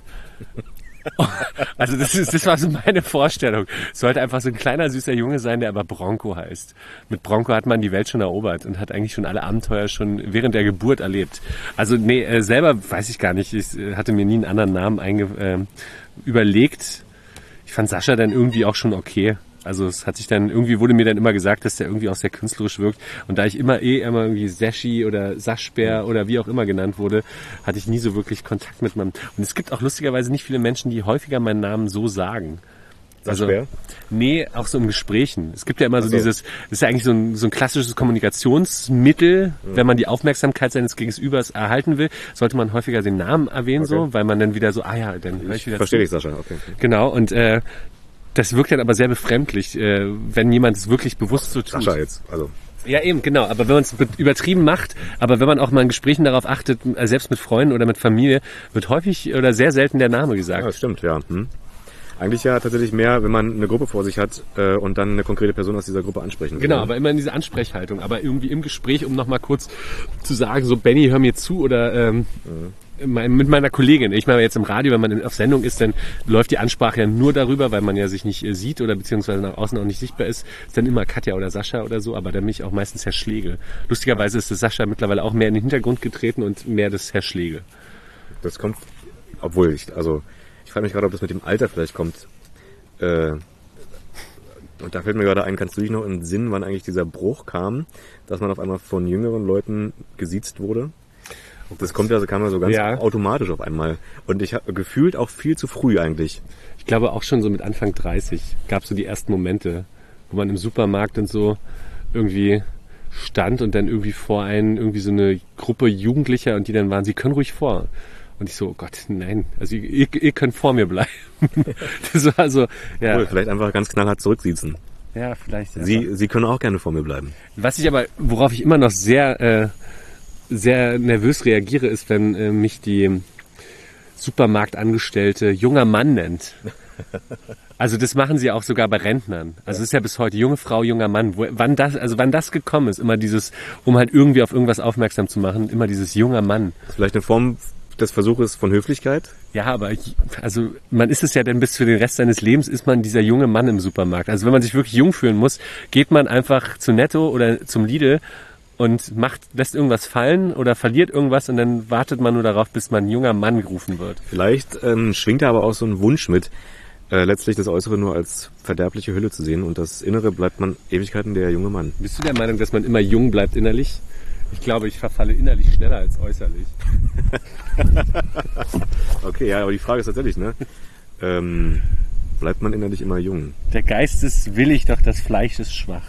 Also das ist, das war so meine Vorstellung. Es sollte einfach so ein kleiner, süßer Junge sein, der aber Bronco heißt. Mit Bronco hat man die Welt schon erobert und hat eigentlich schon alle Abenteuer schon während der Geburt erlebt. Also nee, äh, selber weiß ich gar nicht. Ich äh, hatte mir nie einen anderen Namen einge, äh, überlegt. Ich fand Sascha dann irgendwie auch schon okay. Also es hat sich dann, irgendwie wurde mir dann immer gesagt, dass der irgendwie auch sehr künstlerisch wirkt. Und da ich immer eh immer irgendwie Seschi oder Saschbär oder wie auch immer genannt wurde, hatte ich nie so wirklich Kontakt mit meinem... Und es gibt auch lustigerweise nicht viele Menschen, die häufiger meinen Namen so sagen. Also,
Saschbär?
Nee, auch so in Gesprächen. Es gibt ja immer so,
so.
dieses, das ist ja eigentlich so ein, so ein klassisches Kommunikationsmittel, mhm. wenn man die Aufmerksamkeit seines Gegenübers erhalten will, sollte man häufiger den Namen erwähnen, okay. so, weil man dann wieder so, ah ja, dann höre ich wieder
Verstehe ich, Sascha, okay.
Genau, und äh, das wirkt dann aber sehr befremdlich, äh, wenn jemand es wirklich bewusst so tut.
Sascha jetzt, also.
Ja, eben, genau. Aber wenn man es übertrieben macht, aber wenn man auch mal in Gesprächen darauf achtet, selbst mit Freunden oder mit Familie, wird häufig oder sehr selten der Name gesagt.
Ja, das stimmt, ja. Hm. Eigentlich ja tatsächlich mehr, wenn man eine Gruppe vor sich hat äh, und dann eine konkrete Person aus dieser Gruppe ansprechen will.
Genau, aber immer in diese Ansprechhaltung. Aber irgendwie im Gespräch, um nochmal kurz zu sagen, so Benny, hör mir zu oder... Ähm, mhm. mit meiner Kollegin. Ich meine, jetzt im Radio, wenn man auf Sendung ist, dann läuft die Ansprache ja nur darüber, weil man ja sich nicht äh, sieht oder beziehungsweise nach außen auch nicht sichtbar ist. Ist dann immer Katja oder Sascha oder so, aber dann bin ich auch meistens Herr Schlegel. Lustigerweise ist das Sascha mittlerweile auch mehr in den Hintergrund getreten und mehr das Herr Schlegel.
Das kommt, obwohl ich, also ich frage mich gerade, ob das mit dem Alter vielleicht kommt. Äh, und da fällt mir gerade ein, kannst du dich noch in den Sinn, wann eigentlich dieser Bruch kam, dass man auf einmal von jüngeren Leuten gesiezt wurde? Das kommt ja, kam ja so ganz ja. automatisch auf einmal. Und ich habe gefühlt auch viel zu früh eigentlich.
Ich glaube auch schon so mit Anfang dreißig gab es so die ersten Momente, wo man im Supermarkt und so irgendwie stand und dann irgendwie vor einen irgendwie so eine Gruppe Jugendlicher und die dann waren, sie können ruhig vor. Und ich so, oh Gott, nein, also ihr, ihr, ihr könnt vor mir bleiben. Das war so, ja.
Cool, vielleicht einfach ganz knallhart zurücksiezen.
Ja, vielleicht. Ja.
Sie, Sie können auch gerne vor mir bleiben.
Was ich aber, worauf ich immer noch sehr... Äh, sehr nervös reagiere, ist, wenn äh, mich die Supermarktangestellte junger Mann nennt. Also das machen sie auch sogar bei Rentnern. Also es ist ja bis heute junge Frau, junger Mann. Wo, wann das, also wann das gekommen ist, immer dieses, um halt irgendwie auf irgendwas aufmerksam zu machen, immer dieses junger Mann.
Vielleicht eine Form des Versuches von Höflichkeit?
Ja, aber ich, also man ist es ja dann bis für den Rest seines Lebens, ist man dieser junge Mann im Supermarkt. Also wenn man sich wirklich jung fühlen muss, geht man einfach zu Netto oder zum Lidl und macht, lässt irgendwas fallen oder verliert irgendwas und dann wartet man nur darauf, bis man ein junger Mann gerufen wird.
Vielleicht ähm, schwingt da aber auch so ein Wunsch mit, äh, letztlich das Äußere nur als verderbliche Hülle zu sehen und das Innere bleibt man Ewigkeiten der junge Mann.
Bist du der Meinung, dass man immer jung bleibt innerlich? Ich glaube, ich verfalle innerlich schneller als äußerlich.
Okay, ja, aber die Frage ist tatsächlich, ne? Ähm, bleibt man innerlich immer jung?
Der Geist ist willig, doch das Fleisch ist schwach.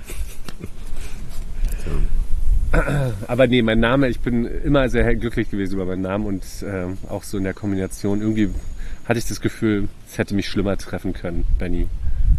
Aber nee, mein Name, ich bin immer sehr glücklich gewesen über meinen Namen und äh, auch so in der Kombination. Irgendwie hatte ich das Gefühl, es hätte mich schlimmer treffen können, Benny.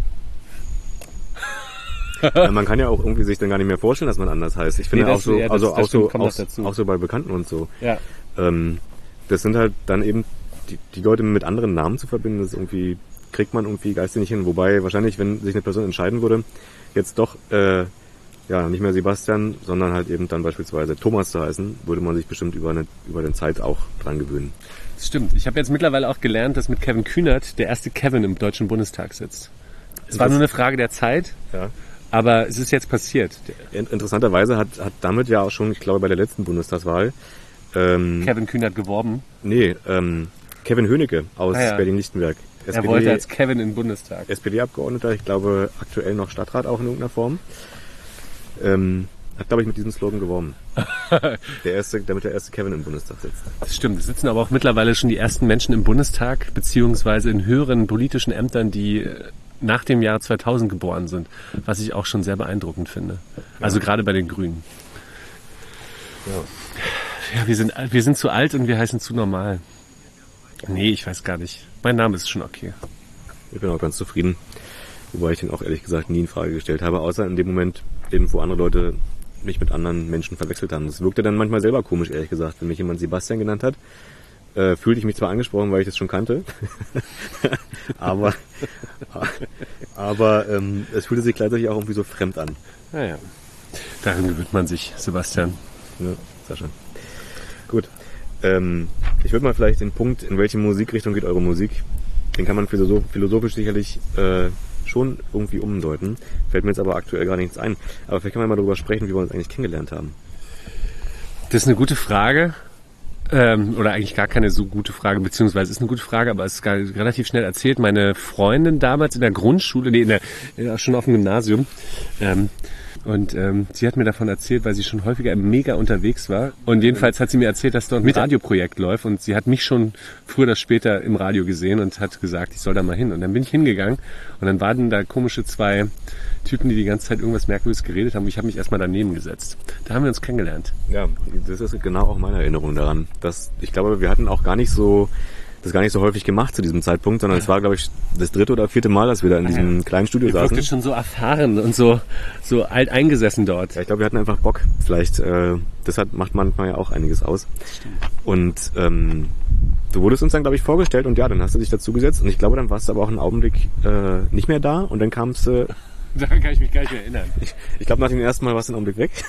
Ja, man kann ja auch irgendwie sich dann gar nicht mehr vorstellen, dass man anders heißt. Ich finde nee, das, auch so, ja, das, also das auch, so auch, auch so bei Bekannten und so.
Ja.
Ähm, das sind halt dann eben die, die Leute mit anderen Namen zu verbinden, das irgendwie kriegt man irgendwie geistig nicht hin. Wobei wahrscheinlich, wenn sich eine Person entscheiden würde, jetzt doch äh, ja, nicht mehr Sebastian, sondern halt eben dann beispielsweise Thomas zu heißen, würde man sich bestimmt über eine über den Zeit auch dran gewöhnen.
Das stimmt. Ich habe jetzt mittlerweile auch gelernt, dass mit Kevin Kühnert der erste Kevin im Deutschen Bundestag sitzt. Es war nur eine Frage der Zeit,
ja.
Aber es ist jetzt passiert.
Interessanterweise hat, hat damit ja auch schon, ich glaube bei der letzten Bundestagswahl, ähm,
Kevin Kühnert geworben?
Nee, ähm, Kevin Höhnecke aus ah, ja. Berlin-Lichtenberg.
S P D, er wollte als Kevin in den Bundestag.
S P D-Abgeordneter, ich glaube aktuell noch Stadtrat auch in irgendeiner Form. Ähm, hat, glaube ich, mit diesem Slogan geworben. der erste, damit der erste Kevin im Bundestag sitzt.
Das stimmt. Es sitzen aber auch mittlerweile schon die ersten Menschen im Bundestag, beziehungsweise in höheren politischen Ämtern, die nach dem Jahr zweitausend geboren sind, was ich auch schon sehr beeindruckend finde. Also ja. Gerade bei den Grünen.
Ja.
Ja, wir sind, wir sind zu alt und wir heißen zu normal. Nee, ich weiß gar nicht. Mein Name ist schon okay.
Ich bin auch ganz zufrieden. Wobei ich den auch ehrlich gesagt nie in Frage gestellt habe, außer in dem Moment, eben, wo andere Leute mich mit anderen Menschen verwechselt haben. Das wirkte dann manchmal selber komisch, ehrlich gesagt. Wenn mich jemand Sebastian genannt hat, äh, fühlte ich mich zwar angesprochen, weil ich das schon kannte, aber, aber ähm, es fühlte sich gleichzeitig auch irgendwie so fremd an.
Naja, darin gewöhnt man sich, Sebastian.
Ja, Sascha. Gut. Ähm, ich würde mal vielleicht den Punkt, in welche Musikrichtung geht eure Musik, den kann man philosoph- philosophisch sicherlich äh, schon irgendwie umdeuten. Fällt mir jetzt aber aktuell gar nichts ein. Aber vielleicht kann man mal darüber sprechen, wie wir uns eigentlich kennengelernt haben.
Das ist eine gute Frage. Ähm, oder eigentlich gar keine so gute Frage, beziehungsweise ist eine gute Frage, aber es ist gar relativ schnell erzählt. Meine Freundin damals in der Grundschule, nee, in der, ja, schon auf dem Gymnasium, ähm, und ähm, sie hat mir davon erzählt, weil sie schon häufiger im Mega unterwegs war. Und jedenfalls hat sie mir erzählt, dass dort ein Radioprojekt läuft. Und sie hat mich schon früher oder später im Radio gesehen und hat gesagt, ich soll da mal hin. Und dann bin ich hingegangen. Und dann waren da komische zwei Typen, die die ganze Zeit irgendwas Merkwürdiges geredet haben. Und ich habe mich erstmal daneben gesetzt. Da haben wir uns kennengelernt.
Ja, das ist genau auch meine Erinnerung daran. Dass, ich glaube, wir hatten auch gar nicht so... das gar nicht so häufig gemacht zu diesem Zeitpunkt, sondern es war, glaube ich, das dritte oder vierte Mal, dass wir da in diesem kleinen Studio saßen.
Wir schon so erfahren und so so alt eingesessen dort.
Ja, ich glaube, wir hatten einfach Bock. Vielleicht, äh, das hat, macht manchmal ja auch einiges aus.
Stimmt.
Und ähm, du wurdest uns dann, glaube ich, vorgestellt und ja, dann hast du dich dazu gesetzt und ich glaube, dann warst du aber auch einen Augenblick äh, nicht mehr da und dann kamst du... Äh,
Daran kann ich mich gar nicht mehr erinnern.
Ich, ich glaube, nach dem ersten Mal warst du einen Augenblick weg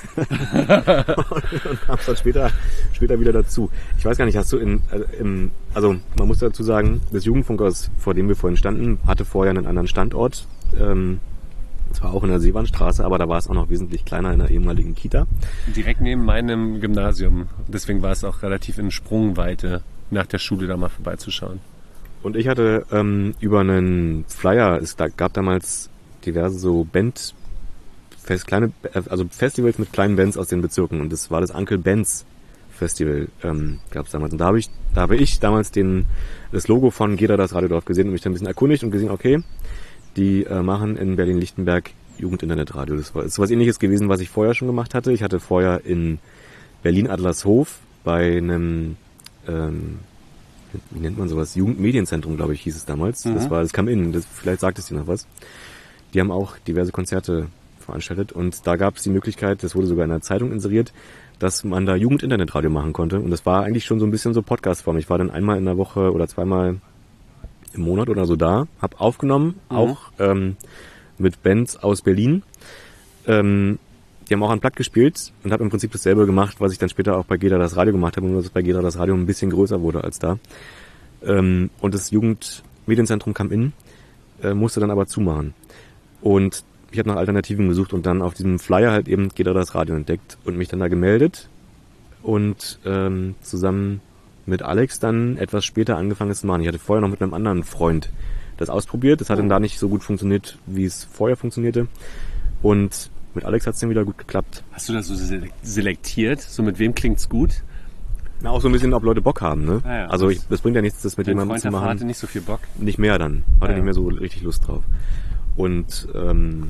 und, und kamst dann später, später wieder dazu. Ich weiß gar nicht, hast du in, also, im, also man muss dazu sagen, das Jugendfunkhaus, vor dem wir vorhin standen, hatte vorher einen anderen Standort. Ähm, zwar auch in der Seewandstraße, aber da war es auch noch wesentlich kleiner in der ehemaligen Kita.
Direkt neben meinem Gymnasium. Deswegen war es auch relativ in Sprungweite, nach der Schule da mal vorbeizuschauen.
Und ich hatte ähm, über einen Flyer, es da gab damals diverse so Band, Fest, kleine, also Festivals mit kleinen Bands aus den Bezirken und das war das Uncle Ben's Festival, ähm, gab es damals. Und da habe ich, da habe ich damals den, das Logo von Gera das Radiodorf gesehen und mich dann ein bisschen erkundigt und gesehen, okay, die äh, machen in Berlin-Lichtenberg Jugendinternetradio. Das war, das ist was Ähnliches gewesen, was ich vorher schon gemacht hatte. Ich hatte vorher in Berlin-Adlershof bei einem, ähm, wie nennt man sowas, Jugendmedienzentrum, glaube ich, hieß es damals. Mhm. Das war, das kam in, das, vielleicht sagt es dir noch was. Die haben auch diverse Konzerte veranstaltet und da gab es die Möglichkeit, das wurde sogar in der Zeitung inseriert, dass man da Jugend-Internetradio machen konnte und das war eigentlich schon so ein bisschen so Podcast-Form. Ich war dann einmal in der Woche oder zweimal im Monat oder so da, habe aufgenommen, mhm. auch ähm, mit Bands aus Berlin. Ähm, die haben auch ein Platt gespielt und habe im Prinzip dasselbe gemacht, was ich dann später auch bei Gera das Radio gemacht habe, nur dass bei Gera das Radio ein bisschen größer wurde als da. Ähm, und das Jugendmedienzentrum kam in, äh, musste dann aber zumachen. Und ich habe nach Alternativen gesucht und dann auf diesem Flyer halt eben Gera das Radio entdeckt und mich dann da gemeldet und ähm, zusammen mit Alex dann etwas später angefangen zu machen. Ich hatte vorher noch mit einem anderen Freund das ausprobiert. Das hat dann da nicht so gut funktioniert, wie es vorher funktionionierte. Und mit Alex hat es dann wieder gut geklappt.
Hast du das so selektiert? So mit wem klingt's gut?
Na, auch so ein bisschen, ob Leute Bock haben, ne?
Ah ja,
also ich, das bringt ja nichts, das mit jemandem zu machen.
Hatte nicht so viel Bock?
Nicht mehr dann. Hatte ah ja. nicht mehr so richtig Lust drauf. Und ähm,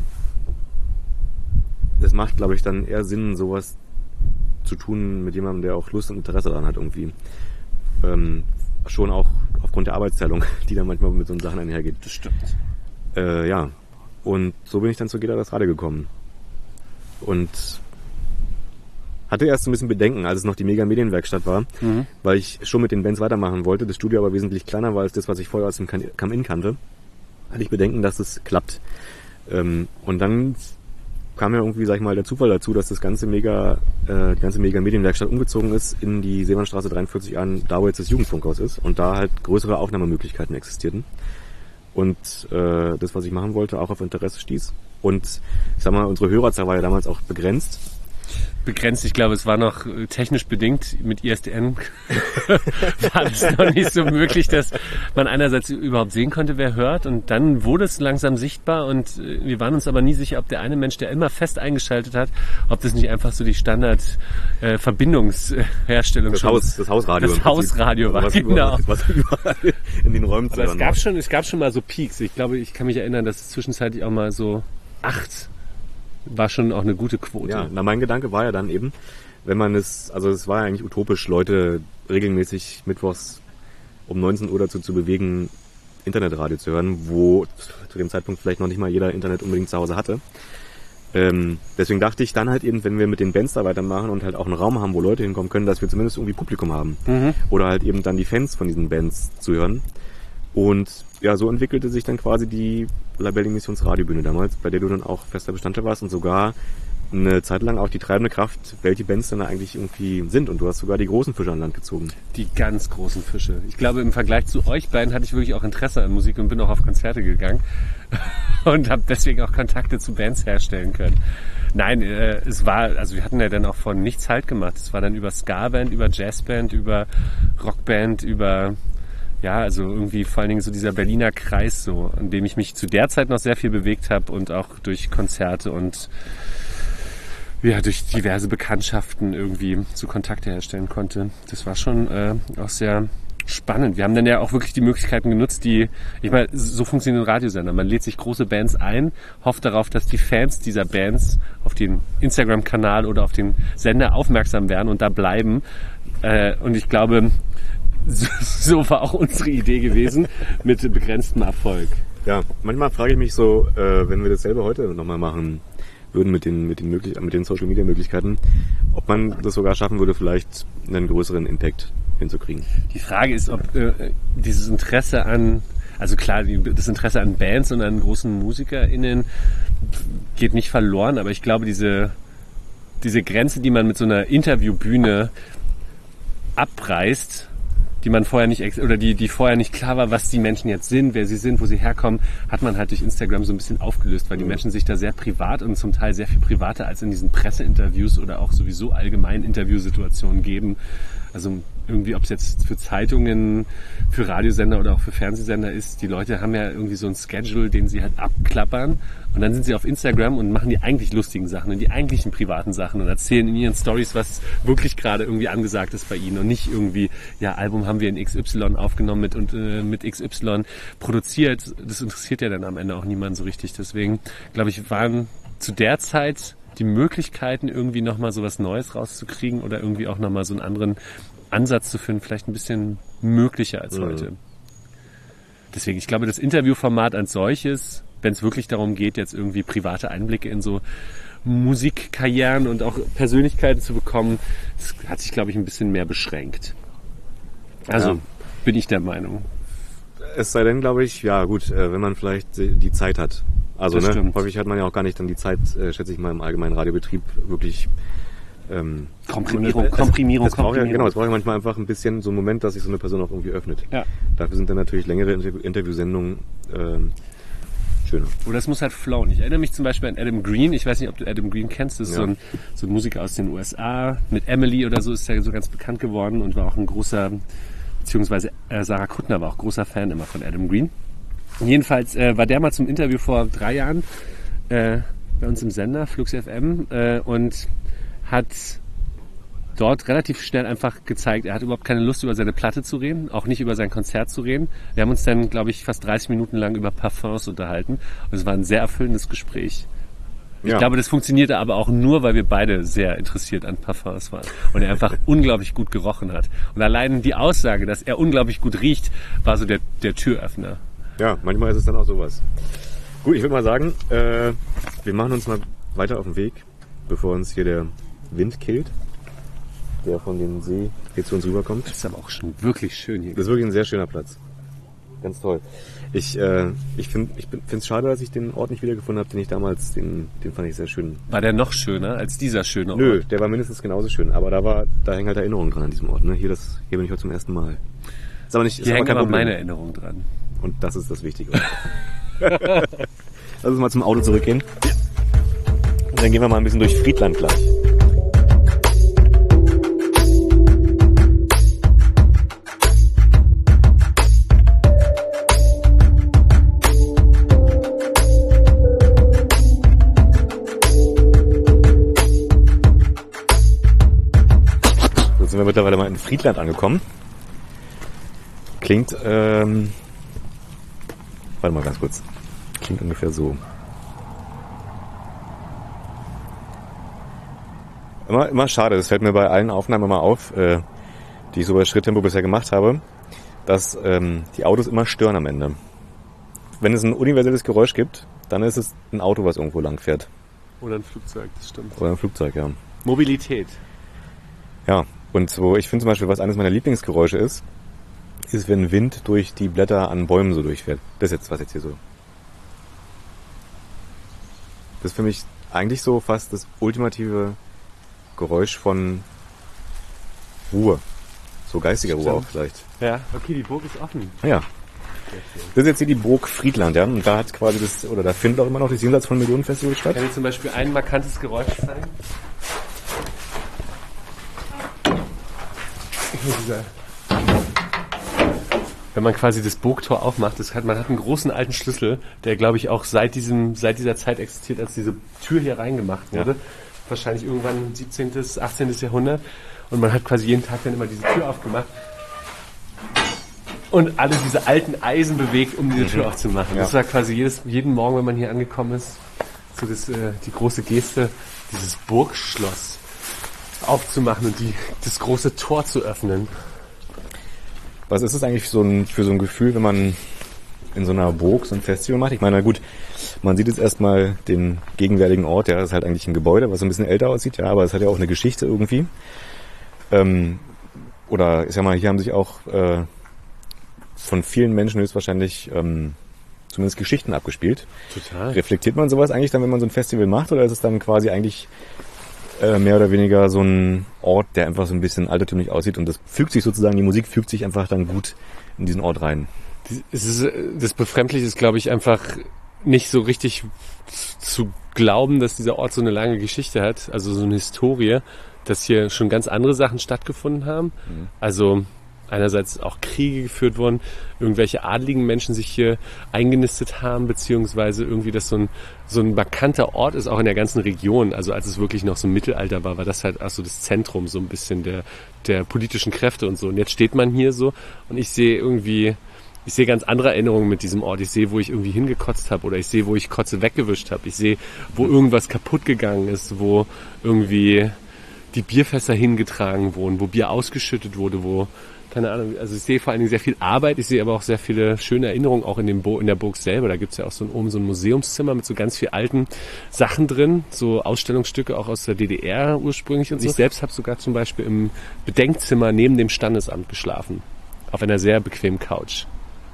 es macht, glaube ich, dann eher Sinn, sowas zu tun mit jemandem, der auch Lust und Interesse daran hat irgendwie. Ähm, schon auch aufgrund der Arbeitsteilung, die dann manchmal mit so Sachen einhergeht.
Das stimmt.
Äh, ja. Und so bin ich dann zu Gera das Radio gekommen. Und hatte erst so ein bisschen Bedenken, als es noch die Mega-Medienwerkstatt war, mhm. weil ich schon mit den Bands weitermachen wollte, das Studio aber wesentlich kleiner war als das, was ich vorher aus dem Come-In kannte. Hatte ich Bedenken, dass es klappt. Ähm, und dann kam ja irgendwie, sag ich mal, der Zufall dazu, dass das ganze Mega, äh, die ganze Mega-Medienwerkstatt umgezogen ist in die Seewandstraße dreiundvierzig an, da wo jetzt das Jugendfunkhaus ist und da halt größere Aufnahmemöglichkeiten existierten. Und äh, das, was ich machen wollte, auch auf Interesse stieß. Und ich sag mal, unsere Hörerzahl war ja damals auch begrenzt.
Begrenzt, ich glaube, es war noch technisch bedingt. Mit I S D N war es noch nicht so möglich, dass man einerseits überhaupt sehen konnte, wer hört. Und dann wurde es langsam sichtbar und wir waren uns aber nie sicher, ob der eine Mensch, der immer fest eingeschaltet hat, ob das nicht einfach so die Standard-Verbindungsherstellung äh,
das Haus, das Hausradio.
Das Hausradio war,
was
genau.
Überall, was überall in den Räumen zu
hören. Aber es gab schon, es gab schon mal so Peaks. Ich glaube, ich kann mich erinnern, dass es zwischenzeitlich auch mal so acht war schon auch eine gute Quote.
Ja, na, mein Gedanke war ja dann eben, wenn man es, also es war ja eigentlich utopisch, Leute regelmäßig mittwochs um neunzehn Uhr dazu zu bewegen, Internetradio zu hören, wo zu dem Zeitpunkt vielleicht noch nicht mal jeder Internet unbedingt zu Hause hatte. Ähm, deswegen dachte ich dann halt eben, wenn wir mit den Bands da weitermachen und halt auch einen Raum haben, wo Leute hinkommen können, dass wir zumindest irgendwie Publikum haben. Mhm. Oder halt eben dann die Fans von diesen Bands zu hören. Und ja, so entwickelte sich dann quasi die Labelling Missions Radiobühne damals, bei der du dann auch fester Bestandteil warst und sogar eine Zeit lang auch die treibende Kraft, welche Bands dann eigentlich irgendwie sind. Und du hast sogar die großen Fische an Land gezogen.
Die ganz großen Fische. Ich glaube, im Vergleich zu euch beiden hatte ich wirklich auch Interesse an Musik und bin auch auf Konzerte gegangen und habe deswegen auch Kontakte zu Bands herstellen können. Nein, äh, es war, also wir hatten ja dann auch von nichts Halt gemacht. Es war dann über Ska-Band, über Jazzband, über Rockband, über, ja, also irgendwie vor allen Dingen so dieser Berliner Kreis, so, in dem ich mich zu der Zeit noch sehr viel bewegt habe und auch durch Konzerte und ja, durch diverse Bekanntschaften irgendwie so Kontakte herstellen konnte. Das war schon äh, auch sehr spannend. Wir haben dann ja auch wirklich die Möglichkeiten genutzt, die, ich meine, so funktionieren Radiosender. Man lädt sich große Bands ein, hofft darauf, dass die Fans dieser Bands auf den Instagram-Kanal oder auf den Sender aufmerksam werden und da bleiben. Äh, und ich glaube, so, so war auch unsere Idee gewesen, mit begrenztem Erfolg.
Ja, manchmal frage ich mich so, äh, wenn wir dasselbe heute nochmal machen würden mit den, mit den, möglich- mit den Social-Media-Möglichkeiten, ob man das sogar schaffen würde, vielleicht einen größeren Impact hinzukriegen.
Die Frage ist, ob äh, dieses Interesse an, also klar, die, das Interesse an Bands und an großen MusikerInnen geht nicht verloren, aber ich glaube, diese, diese Grenze, die man mit so einer Interviewbühne abreißt, die man vorher nicht, oder die, die vorher nicht klar war, was die Menschen jetzt sind, wer sie sind, wo sie herkommen, hat man halt durch Instagram so ein bisschen aufgelöst, weil die Menschen sich da sehr privat und zum Teil sehr viel privater als in diesen Presseinterviews oder auch sowieso allgemein Interviewsituationen geben. Also irgendwie, ob es jetzt für Zeitungen, für Radiosender oder auch für Fernsehsender ist, die Leute haben ja irgendwie so ein Schedule, den sie halt abklappern und dann sind sie auf Instagram und machen die eigentlich lustigen Sachen und die eigentlichen privaten Sachen und erzählen in ihren Stories, was wirklich gerade irgendwie angesagt ist bei ihnen und nicht irgendwie, ja, Album haben wir in X Y aufgenommen mit und äh, mit X Y produziert. Das interessiert ja dann am Ende auch niemanden so richtig. Deswegen, glaube ich, waren zu der Zeit die Möglichkeiten, irgendwie nochmal so was Neues rauszukriegen oder irgendwie auch nochmal so einen anderen Ansatz zu finden, vielleicht ein bisschen möglicher als mhm. heute. Deswegen, ich glaube, das Interviewformat als solches, wenn es wirklich darum geht, jetzt irgendwie private Einblicke in so Musikkarrieren und auch Persönlichkeiten zu bekommen, das hat sich, glaube ich, ein bisschen mehr beschränkt. Also, ja. Bin ich der Meinung.
Es sei denn, glaube ich, ja gut, wenn man vielleicht die Zeit hat. Also ne, häufig hat man ja auch gar nicht dann die Zeit, äh, schätze ich mal, im allgemeinen Radiobetrieb wirklich ähm,
Komprimierung,
es,
Komprimierung,
es, es
Komprimierung.
Ja, genau, es braucht ja manchmal einfach ein bisschen so einen Moment, dass sich so eine Person auch irgendwie öffnet.
Ja.
Dafür sind dann natürlich längere Interview- Interviewsendungen ähm, schöner.
Oder es muss halt flowen. Ich erinnere mich zum Beispiel an Adam Green. Ich weiß nicht, ob du Adam Green kennst. Das ist ja. so, ein, so ein Musiker aus den U S A. Mit Emily oder so ist er so ganz bekannt geworden und war auch ein großer, beziehungsweise äh, Sarah Kuttner war auch großer Fan immer von Adam Green. Jedenfalls äh, war der mal zum Interview vor drei Jahren äh, bei uns im Sender, Flux F M, äh, und hat dort relativ schnell einfach gezeigt, er hat überhaupt keine Lust, über seine Platte zu reden, auch nicht über sein Konzert zu reden. Wir haben uns dann, glaube ich, fast dreißig Minuten lang über Parfums unterhalten und es war ein sehr erfüllendes Gespräch. Ich ja. glaube, das funktionierte aber auch nur, weil wir beide sehr interessiert an Parfums waren und er einfach unglaublich gut gerochen hat. Und allein die Aussage, dass er unglaublich gut riecht, war so der, der Türöffner.
Ja, manchmal ist es dann auch sowas. Gut, ich würde mal sagen, äh, wir machen uns mal weiter auf den Weg, bevor uns hier der Wind killt, der von dem See hier zu uns rüberkommt.
Das ist aber auch schon wirklich schön hier.
Das ist wirklich ein sehr schöner Platz. Ganz toll. Ich, äh, ich finde ich finde es schade, dass ich den Ort nicht wiedergefunden habe, den ich damals, den, den fand ich sehr schön.
War der noch schöner als dieser schöne Ort?
Nö, der war mindestens genauso schön, aber da war, da hängen halt Erinnerungen dran an diesem Ort. Ne? Hier, das, hier bin ich heute zum ersten Mal. Ist aber nicht, ist
hier
aber
hängen
kein
aber
Problem.
meine Erinnerungen dran.
Und das ist das Wichtige. Lass uns mal zum Auto zurückgehen. Und dann gehen wir mal ein bisschen durch Friedland gleich. So sind wir mittlerweile mal in Friedland angekommen. Klingt, ähm, warte mal ganz kurz. Klingt ungefähr so. Immer, immer schade, das fällt mir bei allen Aufnahmen immer auf, äh, die ich so bei Schritttempo bisher gemacht habe, dass ähm, die Autos immer stören am Ende. Wenn es ein universelles Geräusch gibt, dann ist es ein Auto, was irgendwo lang fährt.
Oder ein Flugzeug, das stimmt.
Oder ein Flugzeug, ja.
Mobilität.
Ja, und so, ich finde zum Beispiel, was eines meiner Lieblingsgeräusche ist, ist, wenn Wind durch die Blätter an Bäumen so durchfährt. Das ist jetzt, was jetzt hier so. Das ist für mich eigentlich so fast das ultimative Geräusch von Ruhe. So geistiger Ruhe auch vielleicht.
Ja, okay, die Burg ist offen.
Ja. Das ist jetzt hier die Burg Friedland, ja. Und da hat quasi das, oder da findet auch immer noch das Jenseits von Millionen Festival statt.
Kann ich zum Beispiel ein markantes Geräusch zeigen? Wenn man quasi das Burgtor aufmacht, das hat, man hat einen großen alten Schlüssel, der glaube ich auch seit diesem, seit dieser Zeit existiert, als diese Tür hier reingemacht wurde. Ja. Wahrscheinlich irgendwann siebzehnten., achtzehnten. Jahrhundert. Und man hat quasi jeden Tag dann immer diese Tür aufgemacht. Und alle diese alten Eisen bewegt, um diese Tür aufzumachen. Ja. Das war quasi jedes, jeden Morgen, wenn man hier angekommen ist, so das, äh, die große Geste, dieses Burgschloss aufzumachen und die, das große Tor zu öffnen.
Was ist es eigentlich so ein, für so ein Gefühl, wenn man in so einer Burg so ein Festival macht? Ich meine, na gut, man sieht jetzt erstmal den gegenwärtigen Ort, ja, das ist halt eigentlich ein Gebäude, was so ein bisschen älter aussieht, ja, aber es hat ja auch eine Geschichte irgendwie. Ähm, oder ich sag mal, hier haben sich auch äh, von vielen Menschen höchstwahrscheinlich ähm, zumindest Geschichten abgespielt.
Total.
Reflektiert man sowas eigentlich dann, wenn man so ein Festival macht, oder ist es dann quasi eigentlich äh, mehr oder weniger so ein Ort, der einfach so ein bisschen altertümlich aussieht und das fügt sich sozusagen, die Musik fügt sich einfach dann gut in diesen Ort rein?
Es ist, das Befremdliche ist, glaube ich, einfach nicht so richtig zu glauben, dass dieser Ort so eine lange Geschichte hat, also so eine Historie, dass hier schon ganz andere Sachen stattgefunden haben. Mhm. Also einerseits auch Kriege geführt wurden, irgendwelche adligen Menschen sich hier eingenistet haben, beziehungsweise irgendwie das so ein, so ein markanter Ort ist, auch in der ganzen Region. Also als es wirklich noch so im Mittelalter war, war das halt auch so das Zentrum so ein bisschen der, der politischen Kräfte und so. Und jetzt steht man hier so und ich sehe irgendwie, ich sehe ganz andere Erinnerungen mit diesem Ort. Ich sehe, wo ich irgendwie hingekotzt habe oder ich sehe, wo ich Kotze weggewischt habe. Ich sehe, wo irgendwas kaputt gegangen ist, wo irgendwie die Bierfässer hingetragen wurden, wo Bier ausgeschüttet wurde, wo, keine Ahnung, also ich sehe vor allen Dingen sehr viel Arbeit, ich sehe aber auch sehr viele schöne Erinnerungen auch in dem Bo- in der Burg selber. Da gibt's ja auch so ein, oben so ein Museumszimmer mit so ganz viel alten Sachen drin, so Ausstellungsstücke auch aus der D D R ursprünglich und so. Ich selbst habe sogar zum Beispiel im Bedenkzimmer neben dem Standesamt geschlafen, auf einer sehr bequemen Couch,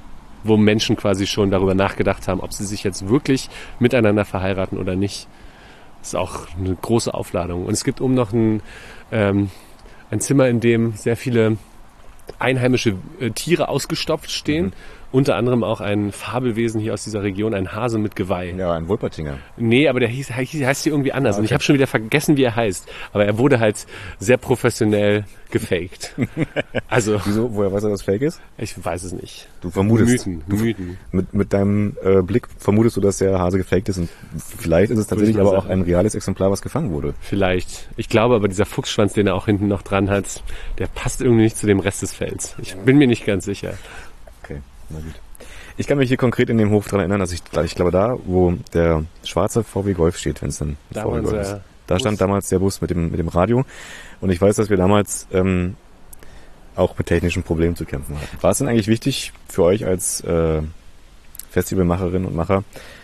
wo Menschen quasi schon darüber nachgedacht haben, ob sie sich jetzt wirklich miteinander verheiraten oder nicht. Das ist auch eine große Aufladung. Und es gibt oben noch ein, ähm, ein Zimmer, in dem sehr viele einheimische äh, Tiere ausgestopft stehen. Mhm. Unter anderem auch ein Fabelwesen hier aus dieser Region, ein Hase mit Geweih.
Ja, ein Wolpertinger.
Nee, aber der hieß, heißt hier irgendwie anders.
Okay.
Und ich habe schon wieder vergessen, wie er heißt. Aber er wurde halt sehr professionell gefaked. Also,
wieso? Woher weiß er, dass Fake ist?
Ich weiß es nicht.
Du vermutest.
Mythen.
Du,
Mythen.
Mit, mit deinem äh, Blick vermutest du, dass der Hase gefaked ist. Und vielleicht ist es tatsächlich aber auch ein reales Exemplar, was gefangen wurde.
Vielleicht. Ich glaube aber, dieser Fuchsschwanz, den er auch hinten noch dran hat, der passt irgendwie nicht zu dem Rest des Fells. Ich bin mir nicht ganz sicher.
Okay, na gut. Ich kann mich hier konkret in dem Hof dran erinnern, dass ich, ich glaube da, wo der schwarze V W Golf steht, wenn es dann
da
V W Golf ist. Da
Bus.
stand damals der Bus mit dem mit dem Radio und ich weiß, dass wir damals ähm, auch mit technischen Problemen zu kämpfen hatten. War es denn eigentlich wichtig für euch als äh, Festivalmacherin und Macher,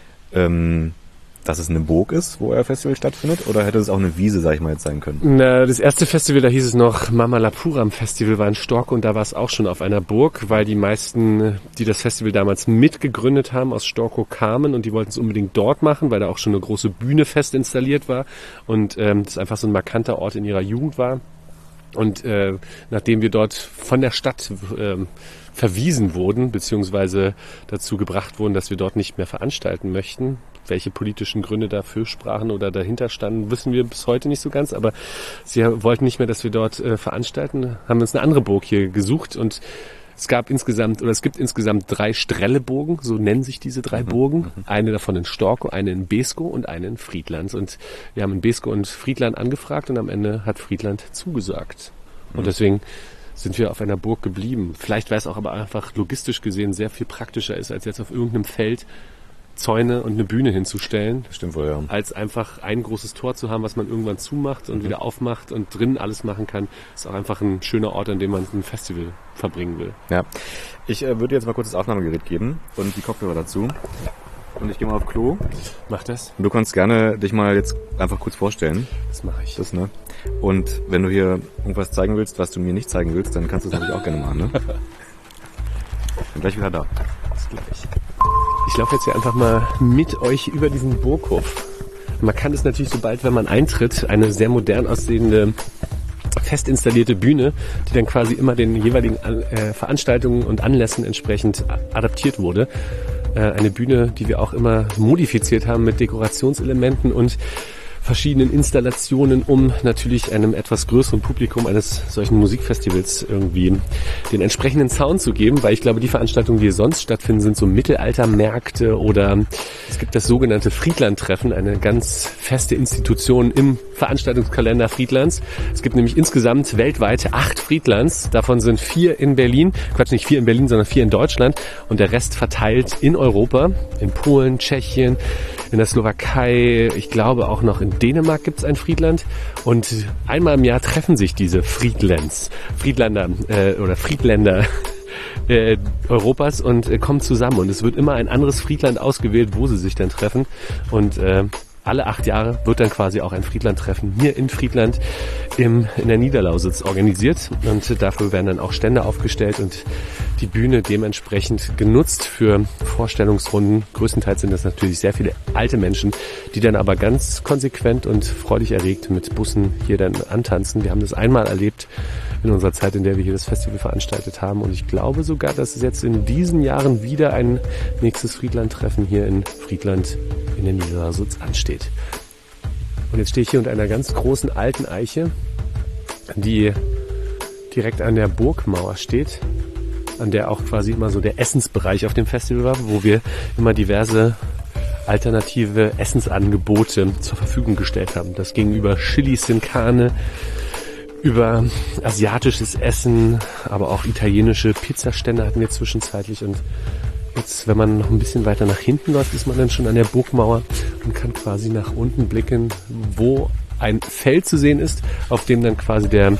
ähm, dass es eine Burg ist, wo euer Festival stattfindet, oder hätte es auch eine Wiese, sag ich mal, jetzt sein können?
Na, das erste Festival, da hieß es noch Mamalapuram Festival, war in Storkow und da war es auch schon auf einer Burg, weil die meisten, die das Festival damals mitgegründet haben, aus Storkow kamen und die wollten es unbedingt dort machen, weil da auch schon eine große Bühne fest installiert war und ähm, das einfach so ein markanter Ort in ihrer Jugend war. Und äh, nachdem wir dort von der Stadt äh, verwiesen wurden, beziehungsweise dazu gebracht wurden, dass wir dort nicht mehr veranstalten möchten, welche politischen Gründe dafür sprachen oder dahinter standen, wissen wir bis heute nicht so ganz, aber sie wollten nicht mehr, dass wir dort äh, veranstalten, haben uns eine andere Burg hier gesucht und es gab insgesamt, oder es gibt insgesamt drei Strelleburgen, so nennen sich diese drei mhm. Burgen. Eine davon in Storkow, eine in Beeskow und eine in Friedland. Und wir haben in Beeskow und Friedland angefragt und am Ende hat Friedland zugesagt. Mhm. Und deswegen sind wir auf einer Burg geblieben. Vielleicht, weil es auch aber einfach logistisch gesehen sehr viel praktischer ist, als jetzt auf irgendeinem Feld Zäune und eine Bühne hinzustellen.
Stimmt wohl, ja.
Als einfach ein großes Tor zu haben, was man irgendwann zumacht und mhm. wieder aufmacht und drinnen alles machen kann. Ist auch einfach ein schöner Ort, an dem man ein Festival verbringen will.
Ja. Ich äh, würde jetzt mal kurz das Aufnahmegerät geben und die Kopfhörer dazu. Und ich gehe mal auf Klo.
Mach das.
Und du kannst gerne dich mal jetzt einfach kurz vorstellen.
Das mache ich.
Das, ne? Und wenn du hier irgendwas zeigen willst, was du mir nicht zeigen willst, dann kannst du es natürlich auch gerne machen, ne? Bin gleich wieder da.
Bis gleich. Ich laufe jetzt hier einfach mal mit euch über diesen Burghof. Man kann es natürlich, sobald, wenn man eintritt, eine sehr modern aussehende, fest installierte Bühne, die dann quasi immer den jeweiligen äh, Veranstaltungen und Anlässen entsprechend adaptiert wurde. Äh, eine Bühne, die wir auch immer modifiziert haben mit Dekorationselementen und verschiedenen Installationen, um natürlich einem etwas größeren Publikum eines solchen Musikfestivals irgendwie den entsprechenden Sound zu geben, weil ich glaube, die Veranstaltungen, die hier sonst stattfinden, sind so Mittelaltermärkte oder es gibt das sogenannte Friedland-Treffen, eine ganz feste Institution im Veranstaltungskalender Friedlands. Es gibt nämlich insgesamt weltweit acht Friedlands, davon sind vier in Berlin, Quatsch, nicht vier in Berlin, sondern vier in Deutschland und der Rest verteilt in Europa, in Polen, Tschechien, in der Slowakei, ich glaube auch noch in Dänemark gibt es ein Friedland und einmal im Jahr treffen sich diese Friedlands, Friedlander äh, oder Friedländer äh, Europas und äh, kommen zusammen und es wird immer ein anderes Friedland ausgewählt, wo sie sich dann treffen und äh, alle acht Jahre wird dann quasi auch ein Friedland-Treffen hier in Friedland im, in der Niederlausitz organisiert und dafür werden dann auch Stände aufgestellt und die Bühne dementsprechend genutzt für Vorstellungsrunden. Größtenteils sind das natürlich sehr viele alte Menschen, die dann aber ganz konsequent und freudig erregt mit Bussen hier dann antanzen. Wir haben das einmal erlebt in unserer Zeit, in der wir hier das Festival veranstaltet haben und ich glaube sogar, dass es jetzt in diesen Jahren wieder ein nächstes Friedland-Treffen hier in Friedland in der Niederlausitz ansteht. Und jetzt stehe ich hier unter einer ganz großen alten Eiche, die direkt an der Burgmauer steht, an der auch quasi immer so der Essensbereich auf dem Festival war, wo wir immer diverse alternative Essensangebote zur Verfügung gestellt haben. Das ging über Chili sin Carne, über asiatisches Essen, aber auch italienische Pizzastände hatten wir zwischenzeitlich und jetzt, wenn man noch ein bisschen weiter nach hinten läuft, ist man dann schon an der Burgmauer und kann quasi nach unten blicken, wo ein Feld zu sehen ist, auf dem dann quasi der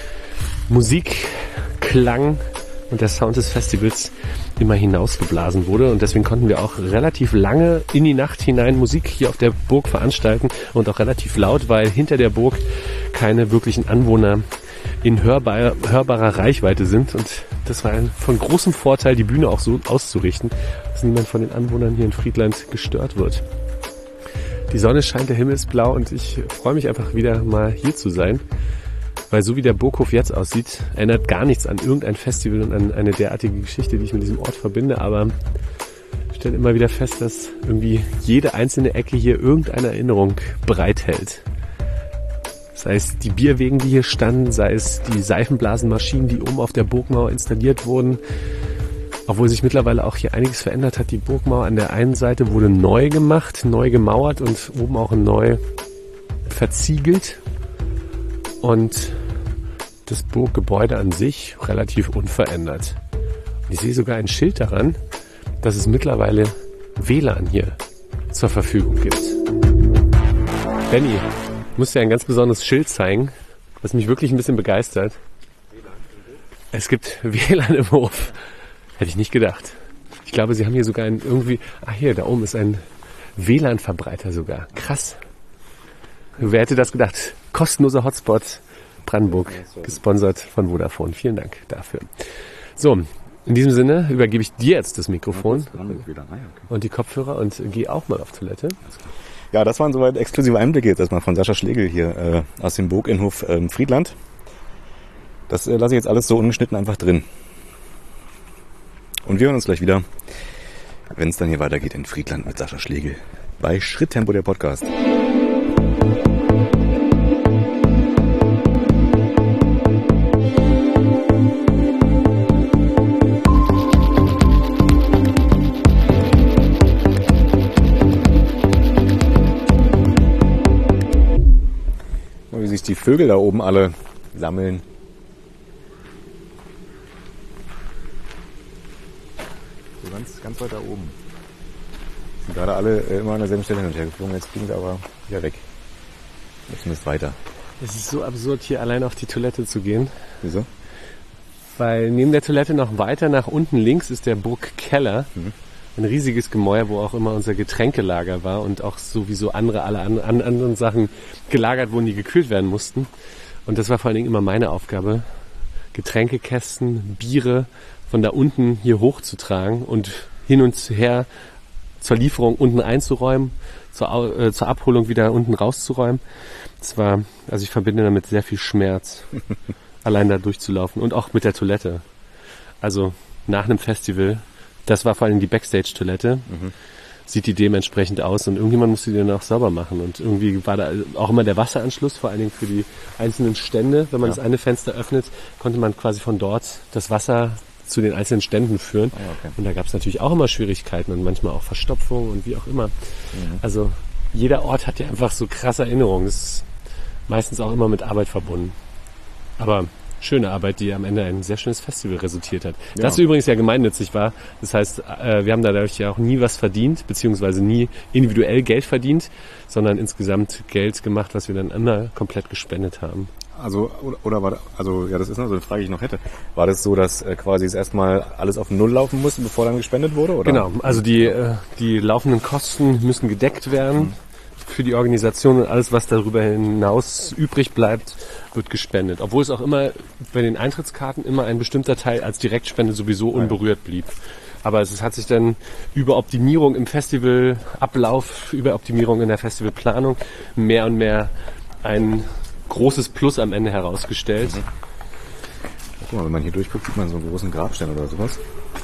Musikklang und der Sound des Festivals immer hinausgeblasen wurde. Und deswegen konnten wir auch relativ lange in die Nacht hinein Musik hier auf der Burg veranstalten und auch relativ laut, weil hinter der Burg keine wirklichen Anwohner in hörbar, hörbarer Reichweite sind. Und das war ein, von großem Vorteil, die Bühne auch so auszurichten, dass niemand von den Anwohnern hier in Friedland gestört wird. Die Sonne scheint, der Himmel ist blau und ich freue mich einfach wieder mal hier zu sein. Weil so wie der Burghof jetzt aussieht, erinnert gar nichts an irgendein Festival und an eine derartige Geschichte, die ich mit diesem Ort verbinde. Aber ich stelle immer wieder fest, dass irgendwie jede einzelne Ecke hier irgendeine Erinnerung bereithält. Sei es die Bierwegen, die hier standen, sei es die Seifenblasenmaschinen, die oben auf der Burgmauer installiert wurden. Obwohl sich mittlerweile auch hier einiges verändert hat. Die Burgmauer an der einen Seite wurde neu gemacht, neu gemauert und oben auch neu verziegelt. Und das Burggebäude an sich relativ unverändert. Und ich sehe sogar ein Schild daran, dass es mittlerweile W L A N hier zur Verfügung gibt. Benni, ich muss dir ein ganz besonderes Schild zeigen, was mich wirklich ein bisschen begeistert. Es gibt W L A N im Hof. Hätte ich nicht gedacht. Ich glaube, sie haben hier sogar ein irgendwie... Ah, hier, da oben ist ein W L A N-Verbreiter sogar. Krass. Wer hätte das gedacht? Kostenloser Hotspot Brandenburg, gesponsert von Vodafone. Vielen Dank dafür. So, in diesem Sinne übergebe ich dir jetzt das Mikrofon und die Kopfhörer und gehe auch mal auf Toilette.
Ja, das waren soweit exklusive Einblicke jetzt erstmal von Sascha Schlegel hier äh, aus dem Burginnenhof äh, Friedland. Das äh, lasse ich jetzt alles so ungeschnitten einfach drin. Und wir hören uns gleich wieder, wenn es dann hier weitergeht in Friedland mit Sascha Schlegel bei Schritttempo, der Podcast. Wie sich die Vögel da oben alle sammeln. So ganz, ganz weit da oben. sind gerade alle äh, immer an derselben Stelle hin und her geflogen, jetzt fliegen sie aber wieder weg. Jetzt müssen wir weiter.
Es ist so absurd, hier allein auf die Toilette zu gehen.
Wieso?
Weil neben der Toilette noch weiter nach unten links ist der Burgkeller. Mhm. Ein riesiges Gemäuer, wo auch immer unser Getränkelager war und auch sowieso andere, alle an, an, anderen Sachen gelagert wurden, die gekühlt werden mussten. Und das war vor allen Dingen immer meine Aufgabe, Getränkekästen, Biere von da unten hier hochzutragen und hin und her zur Lieferung unten einzuräumen, zur, äh, zur Abholung wieder unten rauszuräumen. Das war, also ich verbinde damit sehr viel Schmerz, allein da durchzulaufen und auch mit der Toilette. Also nach einem Festival. Das war vor allem die Backstage-Toilette. Mhm. Sieht die dementsprechend aus und irgendjemand musste die dann auch sauber machen. Und irgendwie war da auch immer der Wasseranschluss, vor allen Dingen für die einzelnen Stände. Wenn man ja. das eine Fenster öffnet, konnte man quasi von dort das Wasser zu den einzelnen Ständen führen. Oh, okay. Und da gab es natürlich auch immer Schwierigkeiten und manchmal auch Verstopfung und wie auch immer. Mhm. Also jeder Ort hat ja einfach so krasse Erinnerungen. Das ist meistens auch immer mit Arbeit verbunden. Aber schöne Arbeit, die am Ende ein sehr schönes Festival resultiert hat. Ja. Das übrigens ja gemeinnützig war. Das heißt, wir haben dadurch ja auch nie was verdient, beziehungsweise nie individuell Geld verdient, sondern insgesamt Geld gemacht, was wir dann immer komplett gespendet haben.
Also, oder, oder war, also, ja, das ist noch so eine Frage, die ich noch hätte. War das so, dass äh, quasi es erstmal alles auf Null laufen musste, bevor dann gespendet wurde, oder?
Genau. Also die, äh, die laufenden Kosten müssen gedeckt werden. Mhm. Für die Organisation und alles, was darüber hinaus übrig bleibt, wird gespendet. Obwohl es auch immer bei den Eintrittskarten immer ein bestimmter Teil als Direktspende sowieso unberührt blieb. Aber es hat sich dann über Optimierung im Festivalablauf, über Optimierung in der Festivalplanung mehr und mehr ein großes Plus am Ende herausgestellt.
Mhm. Guck mal, wenn man hier durchguckt, sieht man so einen großen Grabstein oder sowas.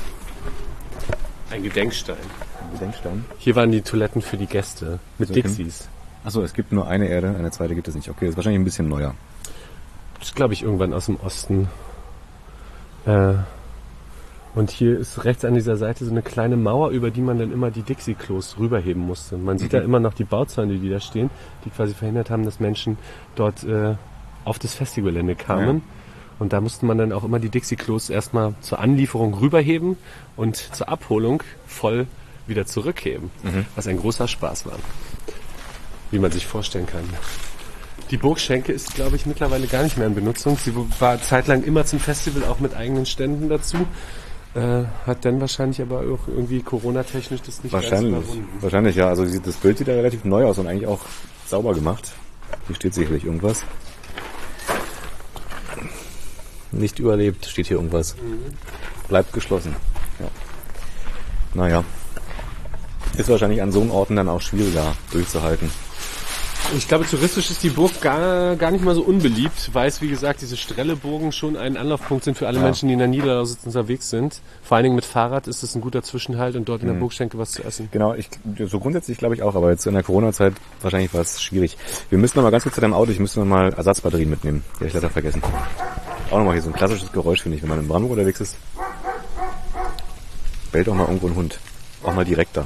Ein Gedenkstein.
Gedenkstein.
Hier waren die Toiletten für die Gäste mit also Dixies.
Achso, es gibt nur eine Erde, eine zweite gibt es nicht. Okay, das ist wahrscheinlich ein bisschen neuer.
Das ist, glaube ich, irgendwann aus dem Osten. Äh, und hier ist rechts an dieser Seite so eine kleine Mauer, über die man dann immer die Dixie-Klos rüberheben musste. Man sieht mhm. da immer noch die Bauzäune, die da stehen, die quasi verhindert haben, dass Menschen dort äh, auf das Festivalgelände kamen. Ja. Und da musste man dann auch immer die Dixie-Klos erstmal zur Anlieferung rüberheben und zur Abholung voll wieder zurückheben, mhm. was ein großer Spaß war, wie man sich vorstellen kann. Die Burgschenke ist, glaube ich, mittlerweile gar nicht mehr in Benutzung. Sie war zeitlang immer zum Festival auch mit eigenen Ständen dazu, äh, hat dann wahrscheinlich aber auch irgendwie Corona-technisch das nicht
wahrscheinlich,
ganz überwunden.
Wahrscheinlich, ja. Also das Bild sieht da relativ neu aus und eigentlich auch sauber gemacht. Hier steht sicherlich irgendwas. Nicht überlebt, steht hier irgendwas. Mhm. Bleibt geschlossen. Ja. Naja. Ist wahrscheinlich an so einem Orten dann auch schwieriger durchzuhalten.
Ich glaube, touristisch ist die Burg gar, gar nicht mal so unbeliebt, weil es, wie gesagt, diese Strelleburgen schon ein Anlaufpunkt sind für alle ja. Menschen, die in der Niederlausitz unterwegs sind. Vor allen Dingen mit Fahrrad ist es ein guter Zwischenhalt und dort in der mhm. Burgschenke was zu essen.
Genau, ich, so grundsätzlich glaube ich auch, aber jetzt in der Corona-Zeit wahrscheinlich war es schwierig. Wir müssen noch mal ganz kurz zu deinem Auto, ich müsste noch mal Ersatzbatterien mitnehmen. Die habe ich leider vergessen. Auch nochmal hier so ein klassisches Geräusch, finde ich, wenn man in Brandenburg unterwegs ist. Bellt auch mal irgendwo ein Hund. Auch mal direkter.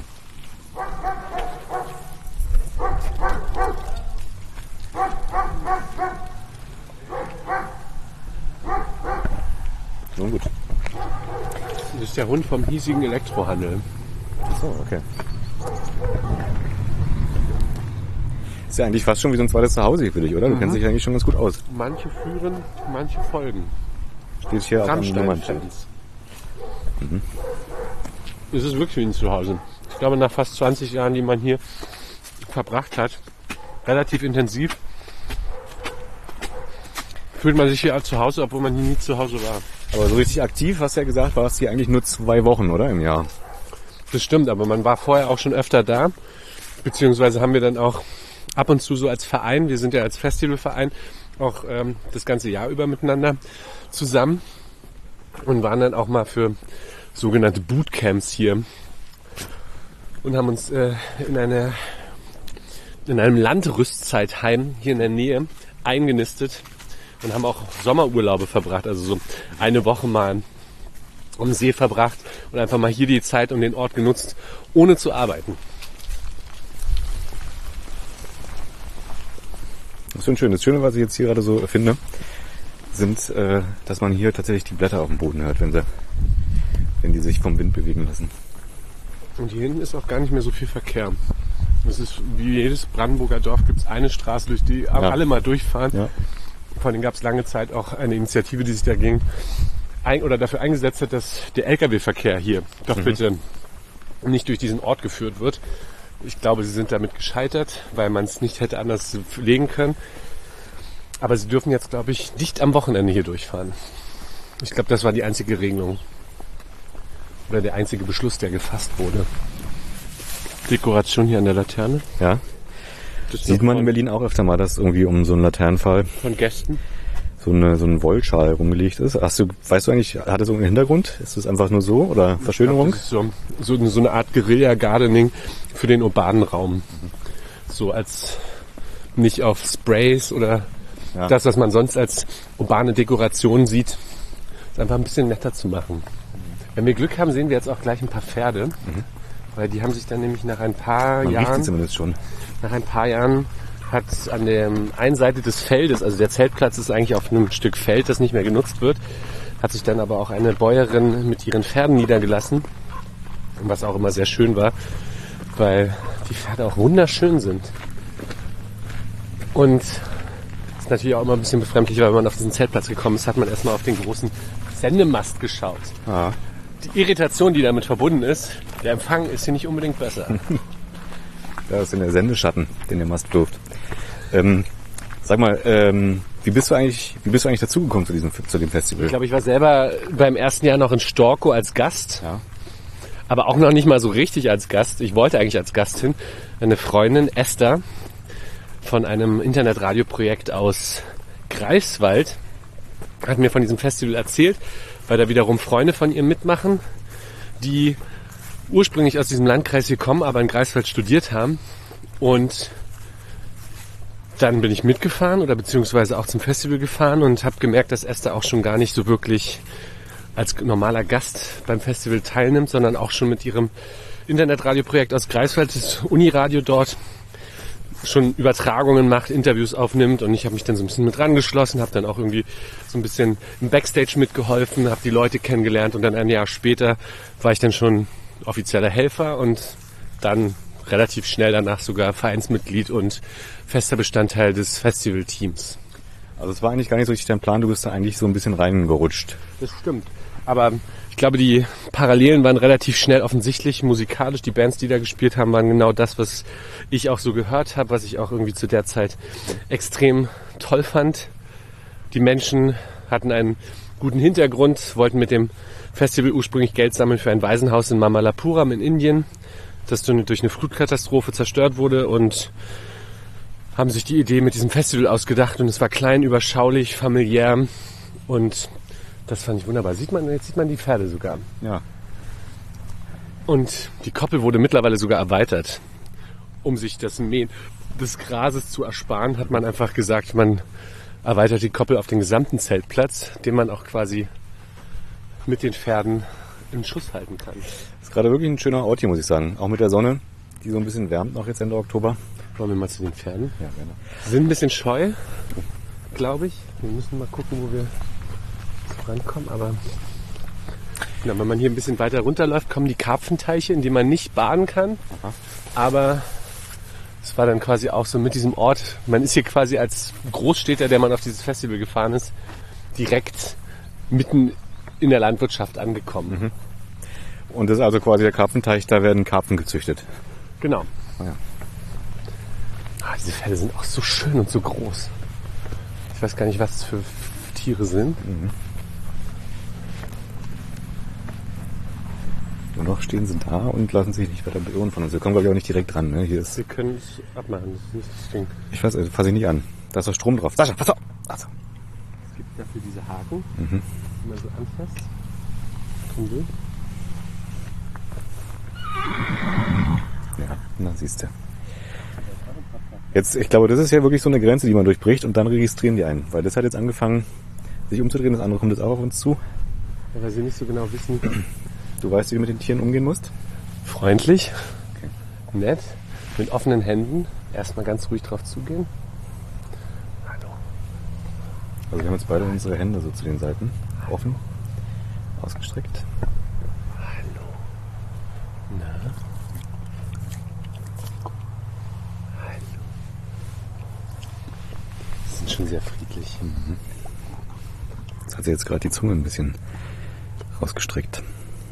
Nun gut.
Das ist der Hund vom hiesigen Elektrohandel.
Ach so, okay. Ist ja eigentlich fast schon wie so ein zweites Zuhause hier für dich, oder? Du mhm. kennst dich eigentlich schon ganz gut aus.
Manche führen, manche folgen.
Steht hier auf einem Nummernschild.
Mhm. Es ist wirklich wie ein Zuhause. Ich glaube, nach fast zwanzig Jahren, die man hier verbracht hat, relativ intensiv, fühlt man sich hier als zu Hause, obwohl man hier nie zu Hause war.
Aber so richtig aktiv, hast du ja gesagt, warst du hier eigentlich nur zwei Wochen, oder? Im Jahr.
Das stimmt, aber man war vorher auch schon öfter da. Beziehungsweise haben wir dann auch ab und zu so als Verein, wir sind ja als Festivalverein auch ähm, das ganze Jahr über miteinander zusammen und waren dann auch mal für sogenannte Bootcamps hier und haben uns äh, in einer in einem Landrüstzeitheim hier in der Nähe eingenistet und haben auch Sommerurlaube verbracht, also so eine Woche mal am See verbracht und einfach mal hier die Zeit und den Ort genutzt, ohne zu arbeiten.
Das ist schön. Das Schöne, was ich jetzt hier gerade so finde, sind, äh, dass man hier tatsächlich die Blätter auf dem Boden hört, wenn sie, wenn die sich vom Wind bewegen lassen.
Und hier hinten ist auch gar nicht mehr so viel Verkehr. Es ist wie jedes Brandenburger Dorf, gibt es eine Straße, durch die ja. alle mal durchfahren. Ja. Vor allem gab es lange Zeit auch eine Initiative, die sich dagegen ein, oder dafür eingesetzt hat, dass der L K W-Verkehr hier doch mhm. bitte nicht durch diesen Ort geführt wird. Ich glaube, sie sind damit gescheitert, weil man es nicht hätte anders legen können. Aber sie dürfen jetzt, glaube ich, nicht am Wochenende hier durchfahren. Ich glaube, das war die einzige Regelung. Oder der einzige Beschluss, der gefasst wurde. Dekoration hier an der Laterne.
Ja. Das sieht man in Berlin auch öfter mal, dass irgendwie um so einen Laternenpfahl
von Gästen
so, eine, so ein Wollschal rumgelegt ist. Hast du, weißt du eigentlich, hat das so einen Hintergrund? Ist das einfach nur so oder Verschönerung?
Ich glaub, das ist so, so, so eine Art Guerilla-Gardening für den urbanen Raum. So als nicht auf Sprays oder ja. das, was man sonst als urbane Dekoration sieht, ist einfach ein bisschen netter zu machen. Wenn wir Glück haben, sehen wir jetzt auch gleich ein paar Pferde. Mhm. Weil die haben sich dann nämlich nach ein paar
Man
Jahren...
riecht die zumindest schon.
Nach ein paar Jahren hat an der einen Seite des Feldes, also der Zeltplatz ist eigentlich auf einem Stück Feld, das nicht mehr genutzt wird, hat sich dann aber auch eine Bäuerin mit ihren Pferden niedergelassen. Was auch immer sehr schön war, weil die Pferde auch wunderschön sind. Und es ist natürlich auch immer ein bisschen befremdlich, weil wenn man auf diesen Zeltplatz gekommen ist, hat man erstmal auf den großen Sendemast geschaut. Ah. Die Irritation, die damit verbunden ist, der Empfang ist hier nicht unbedingt besser.
Da ist der Sendeschatten, den der Mast wirft. Ähm, sag mal, ähm, wie bist du eigentlich, wie bist du eigentlich dazugekommen zu diesem, zu dem Festival?
Ich glaube, ich war selber beim ersten Jahr noch in Storkow als Gast. Ja. Aber auch noch nicht mal so richtig als Gast. Ich wollte eigentlich als Gast hin. Eine Freundin, Esther, von einem Internetradioprojekt aus Greifswald, hat mir von diesem Festival erzählt, weil da wiederum Freunde von ihr mitmachen, die ursprünglich aus diesem Landkreis hier kommen, aber in Greifswald studiert haben. Und dann bin ich mitgefahren oder beziehungsweise auch zum Festival gefahren und habe gemerkt, dass Esther auch schon gar nicht so wirklich als normaler Gast beim Festival teilnimmt, sondern auch schon mit ihrem Internetradioprojekt aus Greifswald, das Uniradio dort, schon Übertragungen macht, Interviews aufnimmt. Und ich habe mich dann so ein bisschen mit rangeschlossen, habe dann auch irgendwie so ein bisschen im Backstage mitgeholfen, habe die Leute kennengelernt und dann ein Jahr später war ich dann schon offizieller Helfer und dann relativ schnell danach sogar Vereinsmitglied und fester Bestandteil des Festivalteams.
Also es war eigentlich gar nicht so richtig dein Plan, du bist da eigentlich so ein bisschen reingerutscht.
Das stimmt. Aber ich glaube, die Parallelen waren relativ schnell offensichtlich. Musikalisch, die Bands, die da gespielt haben, waren genau das, was ich auch so gehört habe, was ich auch irgendwie zu der Zeit extrem toll fand. Die Menschen hatten einen guten Hintergrund, wollten mit dem Festival ursprünglich Geld sammeln für ein Waisenhaus in Mamallapuram in Indien, das durch eine Flutkatastrophe zerstört wurde, und haben sich die Idee mit diesem Festival ausgedacht, und es war klein, überschaulich, familiär, und das fand ich wunderbar. Sieht man, jetzt sieht man die Pferde sogar.
Ja.
Und die Koppel wurde mittlerweile sogar erweitert. Um sich das Mähen des Grases zu ersparen, hat man einfach gesagt, man erweitert die Koppel auf den gesamten Zeltplatz, den man auch quasi mit den Pferden in Schuss halten kann.
Das ist gerade wirklich ein schöner Ort hier, muss ich sagen. Auch mit der Sonne, die so ein bisschen wärmt noch jetzt Ende Oktober.
Wollen wir mal zu den Pferden?
Ja, gerne.
Sie sind ein bisschen scheu, glaube ich. Wir müssen mal gucken, wo wir rankommen. Aber ja, wenn man hier ein bisschen weiter runterläuft, kommen die Karpfenteiche, in denen man nicht baden kann. Aha. Aber es war dann quasi auch so mit diesem Ort. Man ist hier quasi als Großstädter, der man auf dieses Festival gefahren ist, direkt mitten in der Landwirtschaft angekommen.
Mhm. Und das ist also quasi der Karpfenteich, da werden Karpfen gezüchtet.
Genau.
Oh ja.
Ah, diese Pferde sind auch so schön und so groß. Ich weiß gar nicht, was das für Tiere sind.
Mhm. Und noch stehen sie da und lassen sich nicht weiter beirren von uns. Wir kommen, glaube ich, auch nicht direkt dran. Ne? Hier ist
Wir können es abmachen, das ist nicht das Ding.
Ich weiß, also, fasse ich nicht an. Da ist doch Strom drauf. Sascha, pass auf! Also.
Es gibt dafür diese Haken,
mhm.
die man so anfasst. Kommen wir.
Ja, na siehst du. Jetzt, ich glaube, das ist ja wirklich so eine Grenze, die man durchbricht, und dann registrieren die einen. Weil das hat jetzt angefangen, sich umzudrehen, das andere kommt jetzt auch auf uns zu.
Ja, weil sie nicht so genau wissen.
Du weißt, wie du mit den Tieren umgehen musst?
Freundlich,
okay.
Nett, mit offenen Händen. Erstmal ganz ruhig drauf zugehen. Hallo.
Also wir haben jetzt beide unsere Hände so zu den Seiten offen, ausgestreckt.
Hallo. Na? schon sehr friedlich.
Mhm. Jetzt hat sie jetzt gerade die Zunge ein bisschen rausgestreckt.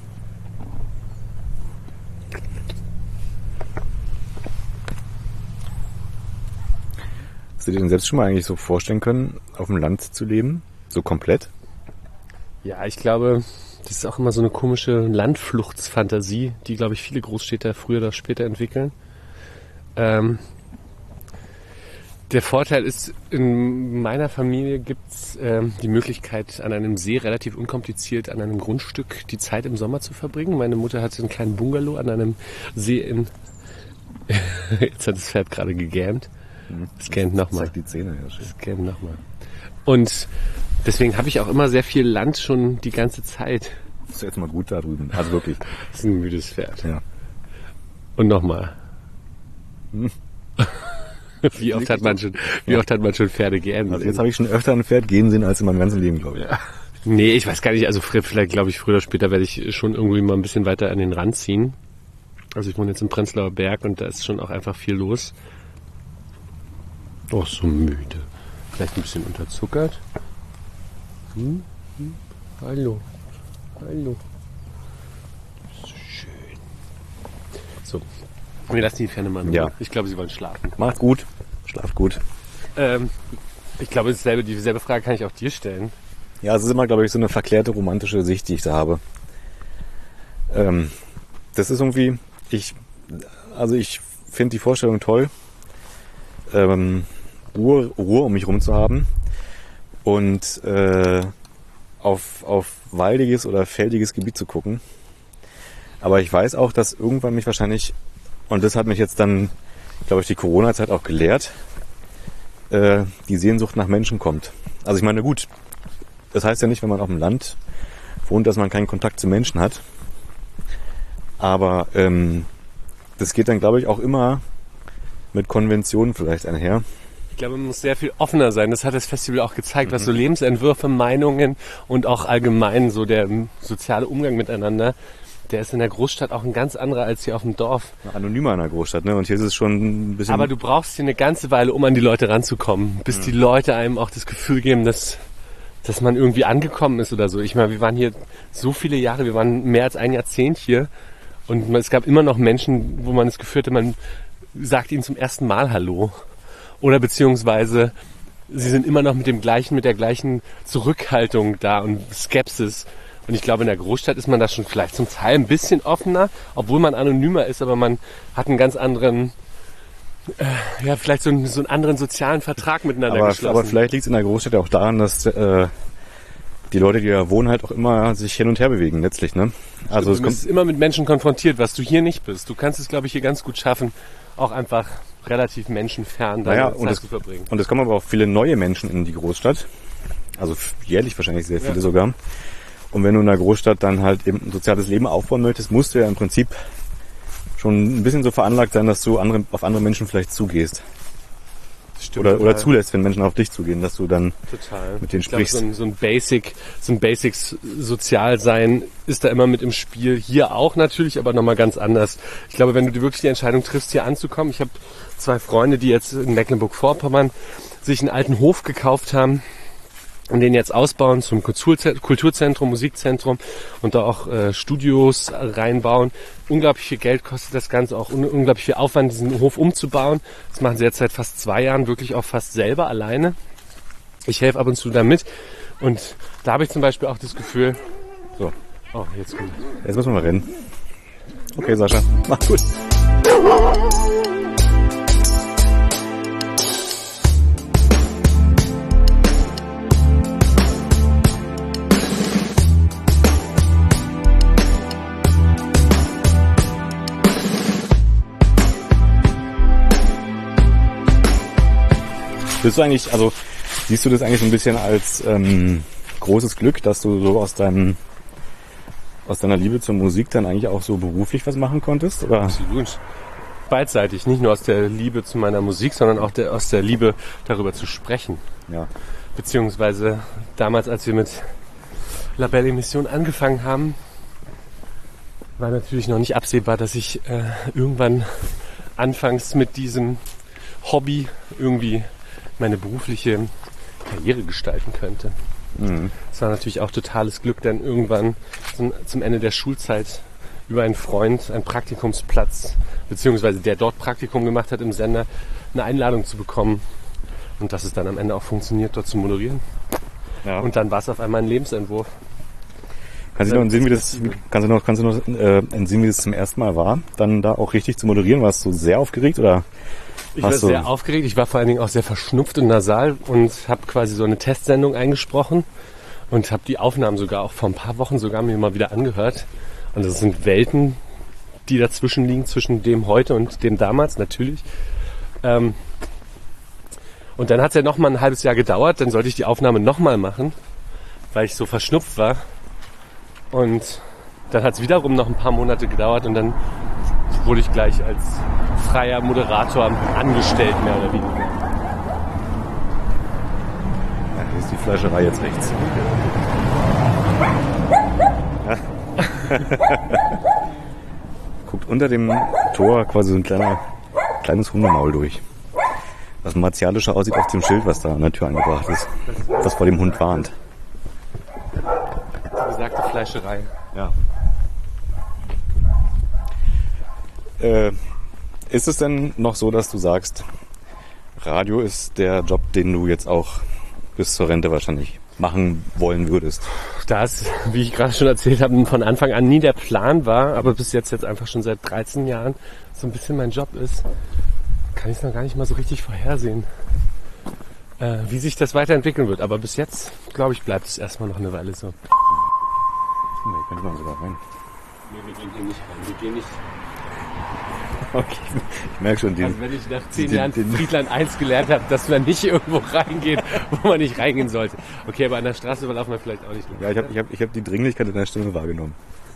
Hast du dir denn selbst schon mal eigentlich so vorstellen können, auf dem Land zu leben? So komplett?
Ja, ich glaube, das ist auch immer so eine komische Landfluchtsfantasie, die, glaube ich, viele Großstädter früher oder später entwickeln. Ähm, der Vorteil ist, in meiner Familie gibt's ähm, die Möglichkeit, an einem See relativ unkompliziert an einem Grundstück die Zeit im Sommer zu verbringen. Meine Mutter hatte einen kleinen Bungalow an einem See in... Jetzt hat das Pferd gerade gegähnt. Es gähnt nochmal.
Zeigt die Zähne, ja.
Es gähnt nochmal. Und deswegen habe ich auch immer sehr viel Land schon die ganze Zeit.
Das ist jetzt mal gut da drüben. Also wirklich.
Das ist ein müdes Pferd.
Ja.
Und nochmal.
Hm.
Wie oft hat man schon, wie
ja.
oft hat man schon Pferde geändert?
Also jetzt habe ich schon öfter ein Pferd gehen sehen als in meinem ganzen Leben, glaube ich.
Ja. Nee, ich weiß gar nicht. Also vielleicht glaube ich, früher oder später werde ich schon irgendwie mal ein bisschen weiter an den Rand ziehen. Also ich wohne jetzt im Prenzlauer Berg und da ist schon auch einfach viel los. Oh, so müde. Vielleicht ein bisschen unterzuckert. Hm? Hm? Hallo. Hallo. So schön. So. Wir lassen die Pferde mal in Ruhe.
Ja.
Ich glaube, sie wollen schlafen.
Macht gut. Schlaf gut.
Ähm, ich glaube, dasselbe, dieselbe Frage kann ich auch dir stellen.
Ja, es ist immer, glaube ich, so eine verklärte romantische Sicht, die ich da habe. Ähm, das ist irgendwie, ich, also ich finde die Vorstellung toll, ähm, Ruhe, Ruhe um mich rum zu haben und äh, auf, auf waldiges oder feldiges Gebiet zu gucken. Aber ich weiß auch, dass irgendwann mich wahrscheinlich, und das hat mich jetzt dann, glaube ich, die Corona-Zeit auch gelehrt, äh, die Sehnsucht nach Menschen kommt. Also ich meine, gut, das heißt ja nicht, wenn man auf dem Land wohnt, dass man keinen Kontakt zu Menschen hat. Aber ähm, das geht dann, glaube ich, auch immer mit Konventionen vielleicht einher.
Ich glaube, man muss sehr viel offener sein. Das hat das Festival auch gezeigt, mhm. was so Lebensentwürfe, Meinungen und auch allgemein so der soziale Umgang miteinander, der ist in der Großstadt auch ein ganz anderer als hier auf dem Dorf.
Anonymer in der Großstadt, ne? Und hier ist es schon ein bisschen...
Aber du brauchst hier eine ganze Weile, um an die Leute ranzukommen, bis mhm. die Leute einem auch das Gefühl geben, dass, dass man irgendwie angekommen ist oder so. Ich meine, wir waren hier so viele Jahre, wir waren mehr als ein Jahrzehnt hier und es gab immer noch Menschen, wo man das Gefühl hatte, man sagt ihnen zum ersten Mal Hallo. Oder beziehungsweise sie sind immer noch mit dem gleichen, mit der gleichen Zurückhaltung da und Skepsis. Und ich glaube, in der Großstadt ist man da schon vielleicht zum Teil ein bisschen offener, obwohl man anonymer ist, aber man hat einen ganz anderen, äh, ja, vielleicht so einen, so einen anderen sozialen Vertrag miteinander
aber,
geschlossen.
Aber vielleicht liegt es in der Großstadt ja auch daran, dass äh, die Leute, die da wohnen, halt auch immer sich hin und her bewegen letztlich, ne? Also
du
es kommt
bist immer mit Menschen konfrontiert, was du hier nicht bist. Du kannst es, glaube ich, hier ganz gut schaffen, auch einfach relativ menschenfern deine
naja,
Zeit
und das,
zu verbringen.
Und es kommen aber auch viele neue Menschen in die Großstadt. Also jährlich wahrscheinlich sehr viele ja. sogar. Und wenn du in der Großstadt dann halt eben ein soziales Leben aufbauen möchtest, musst du ja im Prinzip schon ein bisschen so veranlagt sein, dass du andere, auf andere Menschen vielleicht zugehst.
Stimmt,
oder, oder zulässt, wenn Menschen auf dich zugehen, dass du dann
total.
mit denen
ich glaube,
sprichst.
so ein, so ein Basic, so ein Basics Sozialsein ist da immer mit im Spiel. Hier auch natürlich, aber nochmal ganz anders. Ich glaube, wenn du wirklich die Entscheidung triffst, hier anzukommen, ich habe zwei Freunde, die jetzt in Mecklenburg-Vorpommern sich einen alten Hof gekauft haben und den jetzt ausbauen zum Kulturzentrum, Musikzentrum und da auch äh, Studios reinbauen. Unglaublich viel Geld kostet das Ganze, auch un- unglaublich viel Aufwand, diesen Hof umzubauen. Das machen sie jetzt seit fast zwei Jahren wirklich auch fast selber alleine. Ich helfe ab und zu damit und da habe ich zum Beispiel auch das Gefühl, so, oh, jetzt kommt
Jetzt müssen wir mal rennen. Okay, Sascha, mach gut. Bist du eigentlich, also siehst du das eigentlich so ein bisschen als ähm, großes Glück, dass du so aus deinem aus deiner Liebe zur Musik dann eigentlich auch so beruflich was machen konntest? Oder?
Absolut. Beidseitig, nicht nur aus der Liebe zu meiner Musik, sondern auch der, aus der Liebe darüber zu sprechen.
Ja.
Beziehungsweise damals, als wir mit La Belle Émission angefangen haben, war natürlich noch nicht absehbar, dass ich äh, irgendwann anfangs mit diesem Hobby irgendwie meine berufliche Karriere gestalten könnte. Mhm. Das war natürlich auch totales Glück, dann irgendwann zum, zum Ende der Schulzeit über einen Freund einen Praktikumsplatz, beziehungsweise der dort Praktikum gemacht hat im Sender, eine Einladung zu bekommen. Und dass es dann am Ende auch funktioniert, dort zu moderieren. Ja. Und dann war es auf einmal ein Lebensentwurf.
Kannst du noch entsinnen, wie das, kannst du noch, kannst du noch äh, entsinnen, wie das zum ersten Mal war, dann da auch richtig zu moderieren? Warst du sehr aufgeregt oder?
Ich war sehr aufgeregt. Ich war vor allen Dingen auch sehr verschnupft und nasal und habe quasi so eine Testsendung eingesprochen und habe die Aufnahmen sogar auch vor ein paar Wochen sogar mir mal wieder angehört. Und das sind Welten, die dazwischen liegen, zwischen dem heute und dem damals natürlich. Ähm, und dann hat es ja noch mal ein halbes Jahr gedauert. Dann sollte ich die Aufnahme noch mal machen, weil ich so verschnupft war. Und dann hat es wiederum noch ein paar Monate gedauert und dann wurde ich gleich als freier Moderator angestellt, mehr oder weniger.
Ja, hier ist die Fleischerei jetzt rechts. Guckt unter dem Tor quasi so ein kleiner, kleines Hundemaul durch. Was martialischer aussieht auf dem Schild, was da an der Tür angebracht ist. Das vor dem Hund warnt.
Die besagte Fleischerei.
Ja. Äh, ist es denn noch so, dass du sagst, Radio ist der Job, den du jetzt auch bis zur Rente wahrscheinlich machen wollen würdest?
Das, wie ich gerade schon erzählt habe, von Anfang an nie der Plan war, aber bis jetzt jetzt einfach schon seit dreizehn Jahren so ein bisschen mein Job ist, kann ich es noch gar nicht mal so richtig vorhersehen, äh, wie sich das weiterentwickeln wird. Aber bis jetzt, glaube ich, bleibt es erstmal noch eine Weile so.
Nee, könnte man sogar rein.
Nee, wir gehen hier nicht rein. Wir gehen nicht.
Okay, ich merke schon, den,
also wenn ich nach zehn
den,
Jahren
den,
Friedland eins gelernt habe, dass man nicht irgendwo reingeht, wo man nicht reingehen sollte. Okay, aber an der Straße überlaufen wir vielleicht auch nicht.
Ja, ich habe ich hab, ich hab die Dringlichkeit in der Stimme wahrgenommen.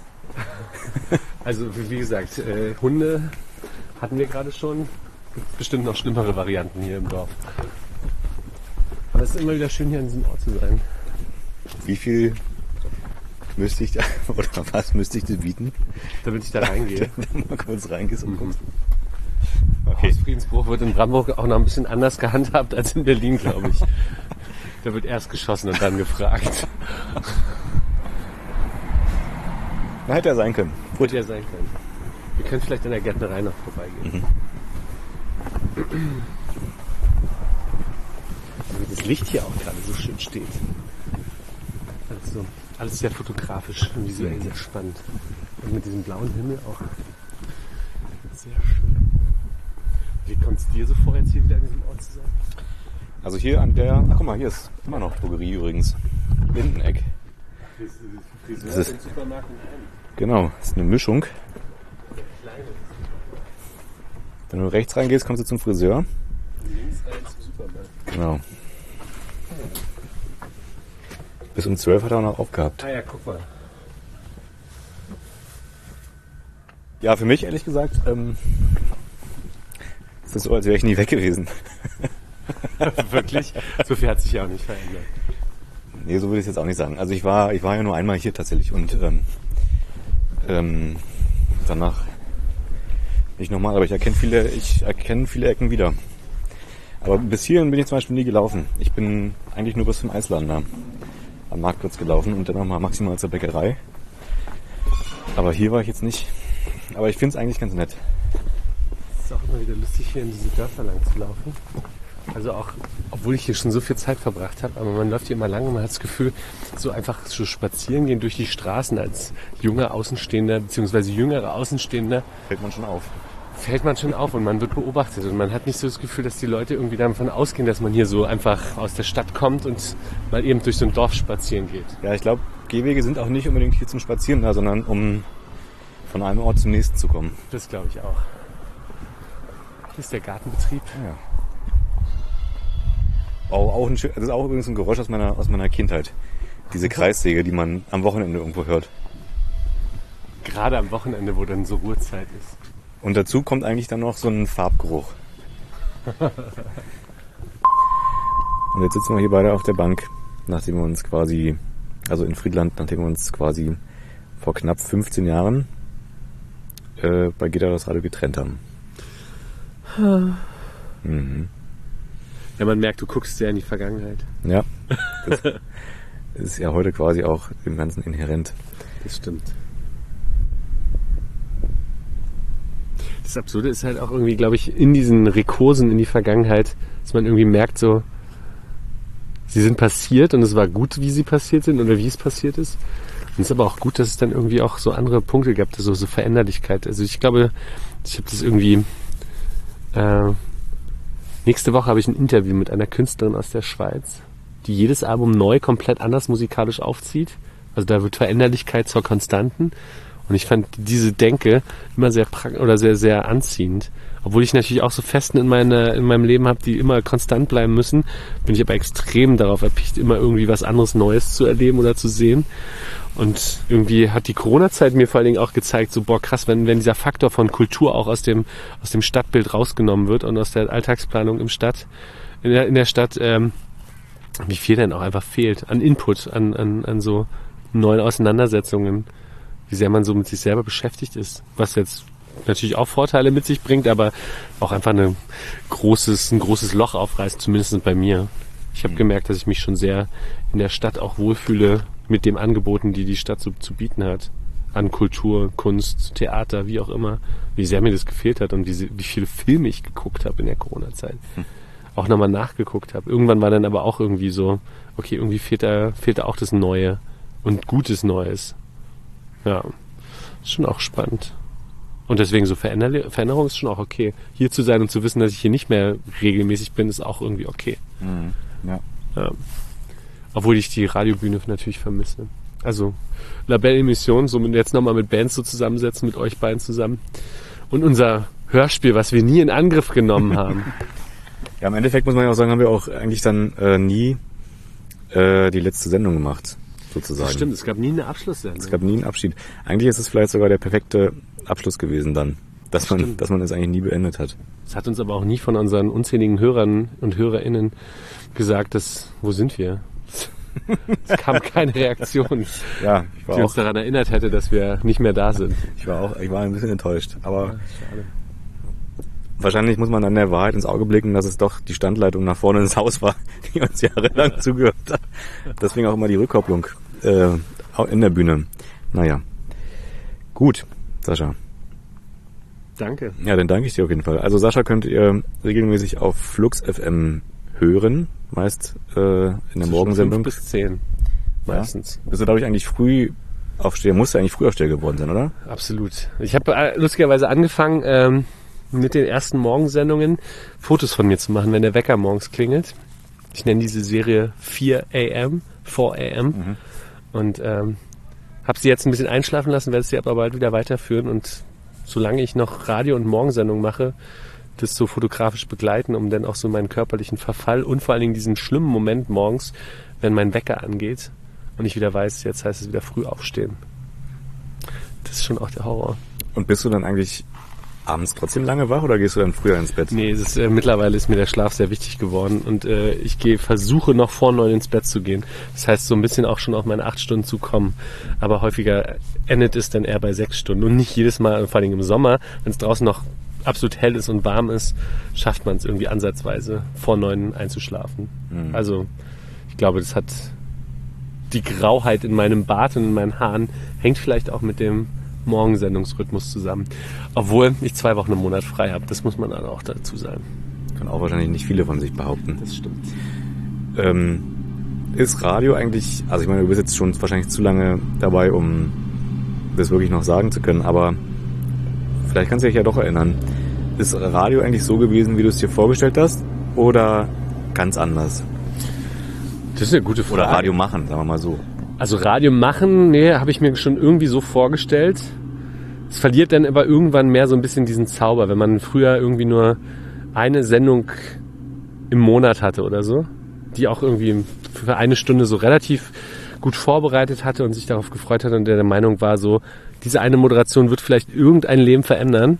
Also wie gesagt, äh, Hunde hatten wir gerade schon. Gibt bestimmt noch schlimmere Varianten hier im Dorf. Aber es ist immer wieder schön, hier an diesem Ort zu sein.
Wie viel müsste ich da, oder was müsste ich dir bieten?
Damit ich da reingehe.
Mal kurz reingehst und guckst.
Okay. Hausfriedensbruch wird in Brandenburg auch noch ein bisschen anders gehandhabt als in Berlin, glaube ich. Da wird erst geschossen und dann gefragt.
Na, hätte ja sein können.
Gut, ja sein können. Wir können vielleicht in der Gärtnerei noch vorbeigehen. Mhm. Wie das Licht hier auch gerade so schön steht. Also, alles sehr fotografisch und visuell sehr spannend. Und mit diesem blauen Himmel auch sehr schön. Wie kommt es dir so vor, jetzt hier wieder an diesem Ort zu sein?
Also hier an der, ach guck mal, hier ist immer noch Drogerie übrigens. Lindeneck. Das ist, genau, das ist eine Mischung. Wenn du rechts reingehst, kommst du zum Friseur.
Links rein zum Supermarkt.
Genau. Bis um zwölf hat er auch noch aufgehabt.
Ah ja, guck mal.
Ja, für mich ehrlich gesagt, ähm, ist das so, als wäre ich nie weg gewesen.
Wirklich? So viel hat sich ja auch nicht verändert.
Nee, so würde ich es jetzt auch nicht sagen. Also ich war, ich war ja nur einmal hier tatsächlich und ähm, ähm, danach nicht nochmal, aber ich erkenne viele, ich erkenne viele Ecken wieder. Aber bis hierhin bin ich zum Beispiel nie gelaufen. Ich bin eigentlich nur bis zum Eisladen da am Marktplatz gelaufen und dann nochmal maximal zur Bäckerei. Aber hier war ich jetzt nicht. Aber ich finde es eigentlich ganz nett.
Es ist auch immer wieder lustig, hier in diese Dörfer lang zu laufen. Also auch, obwohl ich hier schon so viel Zeit verbracht habe, aber man läuft hier immer lang und man hat das Gefühl, so einfach so spazieren gehen durch die Straßen als junger Außenstehender, beziehungsweise jüngerer Außenstehender.
Fällt man schon auf.
Fällt man schon auf und man wird beobachtet und man hat nicht so das Gefühl, dass die Leute irgendwie davon ausgehen, dass man hier so einfach aus der Stadt kommt und mal eben durch so ein Dorf spazieren geht.
Ja, ich glaube, Gehwege sind auch nicht unbedingt hier zum Spazieren da, sondern um von einem Ort zum nächsten zu kommen.
Das glaube ich auch. Hier ist der Gartenbetrieb.
Ja. Oh, auch ein, das ist auch übrigens ein Geräusch aus meiner, aus meiner Kindheit. Diese Kreissäge, die man am Wochenende irgendwo hört.
Gerade am Wochenende, wo dann so Ruhezeit ist.
Und dazu kommt eigentlich dann noch so ein Farbgeruch. Und jetzt sitzen wir hier beide auf der Bank, nachdem wir uns quasi, also in Friedland, nachdem wir uns quasi vor knapp fünfzehn Jahren äh, bei Gitter das Radio getrennt haben. Mhm.
Ja, man merkt, du guckst sehr in die Vergangenheit.
Ja, das ist ja heute quasi auch dem Ganzen inhärent.
Das stimmt. Das Absurde ist halt auch irgendwie, glaube ich, in diesen Rekursen in die Vergangenheit, dass man irgendwie merkt so, sie sind passiert und es war gut, wie sie passiert sind oder wie es passiert ist. Und es ist aber auch gut, dass es dann irgendwie auch so andere Punkte gab, so, so Veränderlichkeit. Also ich glaube, ich habe das irgendwie... Äh, nächste Woche habe ich ein Interview mit einer Künstlerin aus der Schweiz, die jedes Album neu komplett anders musikalisch aufzieht. Also da wird Veränderlichkeit zur Konstanten. Und ich fand diese Denke immer sehr prakt- oder sehr, sehr anziehend. Obwohl ich natürlich auch so Festen in, meine, in meinem Leben habe, die immer konstant bleiben müssen, bin ich aber extrem darauf erpicht, immer irgendwie was anderes Neues zu erleben oder zu sehen. Und irgendwie hat die Corona-Zeit mir vor allen Dingen auch gezeigt, so boah krass, wenn, wenn dieser Faktor von Kultur auch aus dem, aus dem Stadtbild rausgenommen wird und aus der Alltagsplanung im Stadt, in der, in der Stadt, ähm, wie viel denn auch einfach fehlt an Input, an, an, an so neuen Auseinandersetzungen, wie sehr man so mit sich selber beschäftigt ist, was jetzt natürlich auch Vorteile mit sich bringt, aber auch einfach eine großes, ein großes Loch aufreißt, zumindest bei mir. Ich habe gemerkt, dass ich mich schon sehr in der Stadt auch wohlfühle mit den Angeboten, die die Stadt so zu bieten hat. An Kultur, Kunst, Theater, wie auch immer. Wie sehr mir das gefehlt hat und wie, wie viele Filme ich geguckt habe in der Corona-Zeit. Hm. Auch nochmal nachgeguckt habe. Irgendwann war dann aber auch irgendwie so, okay, irgendwie fehlt da, fehlt da auch das Neue und gutes Neues. Ja, ist schon auch spannend. Und deswegen so Veränder- Veränderung ist schon auch okay. Hier zu sein und zu wissen, dass ich hier nicht mehr regelmäßig bin, ist auch irgendwie okay.
Mhm. Ja.
Ja. Obwohl ich die Radiobühne natürlich vermisse. Also Label-Emission, so jetzt nochmal mit Bands so zusammensetzen, mit euch beiden zusammen. Und unser Hörspiel, was wir nie in Angriff genommen haben.
Ja, im Endeffekt muss man ja auch sagen, haben wir auch eigentlich dann äh, nie äh, die letzte Sendung gemacht, sozusagen.
Das stimmt, es gab nie eine Abschlusssendung.
Es gab nie einen Abschied. Eigentlich ist es vielleicht sogar der perfekte Abschluss gewesen dann, dass man,
Stimmt.
dass man es eigentlich nie beendet hat.
Das hat uns aber auch nie von unseren unzähligen Hörern und HörerInnen gesagt, dass, wo sind wir? Es kam keine Reaktion,
Ja, ich war
die
auch,
uns daran erinnert hätte, dass wir nicht mehr da sind.
ich war auch, ich war ein bisschen enttäuscht. Aber
Schade.
wahrscheinlich muss man dann der Wahrheit ins Auge blicken, dass es doch die Standleitung nach vorne ins Haus war, die uns jahrelang zugehört hat. Deswegen auch immer die Rückkopplung äh, in der Bühne. Naja, gut, Sascha.
Danke.
Ja, dann danke ich dir auf jeden Fall. Also Sascha könnt ihr regelmäßig auf Flux F M hören, meist äh, in der Morgensendung.
fünf bis zehn meistens.
Ja. Bist du, glaube ich, eigentlich früh Aufsteher, musst du eigentlich Frühaufsteher geworden sein, oder?
Absolut. Ich habe äh, lustigerweise angefangen, ähm, mit den ersten Morgensendungen Fotos von mir zu machen, wenn der Wecker morgens klingelt. Ich nenne diese Serie vier A M, vier A M. Mhm. Und ähm, habe sie jetzt ein bisschen einschlafen lassen, werde sie aber bald wieder weiterführen. Und solange ich noch Radio- und Morgensendungen mache, das so fotografisch begleiten, um dann auch so meinen körperlichen Verfall und vor allen Dingen diesen schlimmen Moment morgens, wenn mein Wecker angeht und ich wieder weiß, jetzt heißt es wieder früh aufstehen. Das ist schon auch der Horror.
Und bist du dann eigentlich abends trotzdem lange wach oder gehst du dann früher ins Bett?
Nee, es ist, äh, mittlerweile ist mir der Schlaf sehr wichtig geworden und äh, ich gehe, versuche noch vor neun ins Bett zu gehen. Das heißt, so ein bisschen auch schon auf meine acht Stunden zu kommen. Aber häufiger endet es dann eher bei sechs Stunden und nicht jedes Mal, vor allem im Sommer, wenn es draußen noch absolut hell ist und warm ist, schafft man es irgendwie ansatzweise vor neun einzuschlafen. Mhm. Also ich glaube, das hat die Grauheit in meinem Bart und in meinen Haaren hängt vielleicht auch mit dem Morgensendungsrhythmus zusammen. Obwohl ich zwei Wochen im Monat frei habe, das muss man dann auch dazu sagen.
Kann auch wahrscheinlich nicht viele von sich behaupten.
Das stimmt.
Ähm, ist Radio eigentlich, also ich meine, du bist jetzt schon wahrscheinlich zu lange dabei, um das wirklich noch sagen zu können, aber vielleicht kannst du dich ja doch erinnern. Ist Radio eigentlich so gewesen, wie du es dir vorgestellt hast? Oder ganz anders?
Das ist eine gute Frage.
Oder Radio machen, sagen wir mal so.
Also Radio machen, nee, habe ich mir schon irgendwie so vorgestellt. Es verliert dann aber irgendwann mehr so ein bisschen diesen Zauber, wenn man früher irgendwie nur eine Sendung im Monat hatte oder so, die auch irgendwie für eine Stunde so relativ gut vorbereitet hatte und sich darauf gefreut hat und der der Meinung war, so diese eine Moderation wird vielleicht irgendein Leben verändern.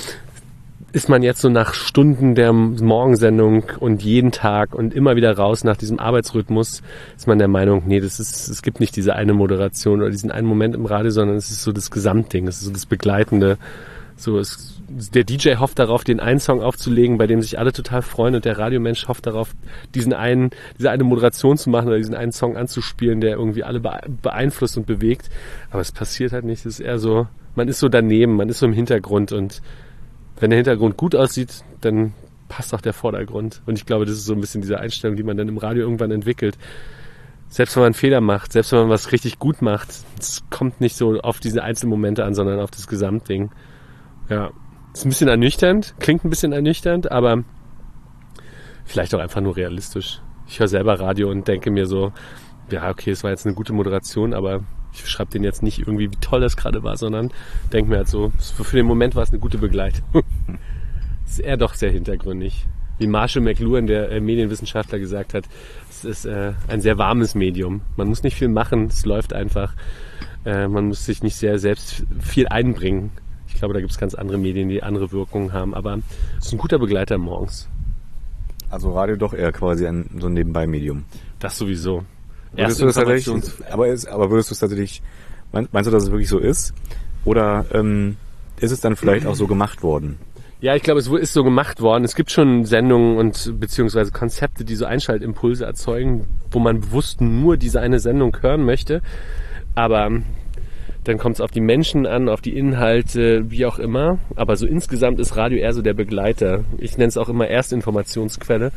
Ist man jetzt so nach Stunden der Morgensendung und jeden Tag und immer wieder raus nach diesem Arbeitsrhythmus, ist man der Meinung, nee, das ist, es gibt nicht diese eine Moderation oder diesen einen Moment im Radio, sondern es ist so das Gesamtding, es ist so das Begleitende. So, es der D J hofft darauf, den einen Song aufzulegen, bei dem sich alle total freuen und der Radiomensch hofft darauf, diesen einen, diese eine Moderation zu machen oder diesen einen Song anzuspielen, der irgendwie alle beeinflusst und bewegt. Aber es passiert halt nicht. Es ist eher so, man ist so daneben, man ist so im Hintergrund und wenn der Hintergrund gut aussieht, dann passt auch der Vordergrund. Und ich glaube, das ist so ein bisschen diese Einstellung, die man dann im Radio irgendwann entwickelt. Selbst wenn man einen Fehler macht, selbst wenn man was richtig gut macht, es kommt nicht so auf diese einzelnen Momente an, sondern auf das Gesamtding. Ja, ist ein bisschen ernüchternd, klingt ein bisschen ernüchternd, aber vielleicht auch einfach nur realistisch. Ich höre selber Radio und denke mir so, ja, okay, es war jetzt eine gute Moderation, aber ich schreibe denen jetzt nicht irgendwie, wie toll das gerade war, sondern denke mir halt so, für den Moment war es eine gute Begleitung. Es ist eher doch sehr hintergründig. Wie Marshall McLuhan, der äh, Medienwissenschaftler, gesagt hat, es ist äh, ein sehr warmes Medium. Man muss nicht viel machen, es läuft einfach. Äh, man muss sich nicht sehr selbst viel einbringen. Ich glaube, da gibt es ganz andere Medien, die andere Wirkungen haben, aber es ist ein guter Begleiter morgens.
Also Radio doch eher quasi ein so ein Nebenbei-Medium.
Das sowieso.
Würdest du das tatsächlich, aber, ist, aber würdest du es tatsächlich, meinst, meinst du, dass es wirklich so ist? Oder ähm, ist es dann vielleicht auch so gemacht worden?
Ja, ich glaube, es ist so gemacht worden. Es gibt schon Sendungen und beziehungsweise Konzepte, die so Einschaltimpulse erzeugen, wo man bewusst nur diese eine Sendung hören möchte. Aber dann kommt es auf die Menschen an, auf die Inhalte, wie auch immer. Aber so insgesamt ist Radio eher so der Begleiter. Ich nenne es auch immer Erstinformationsquelle.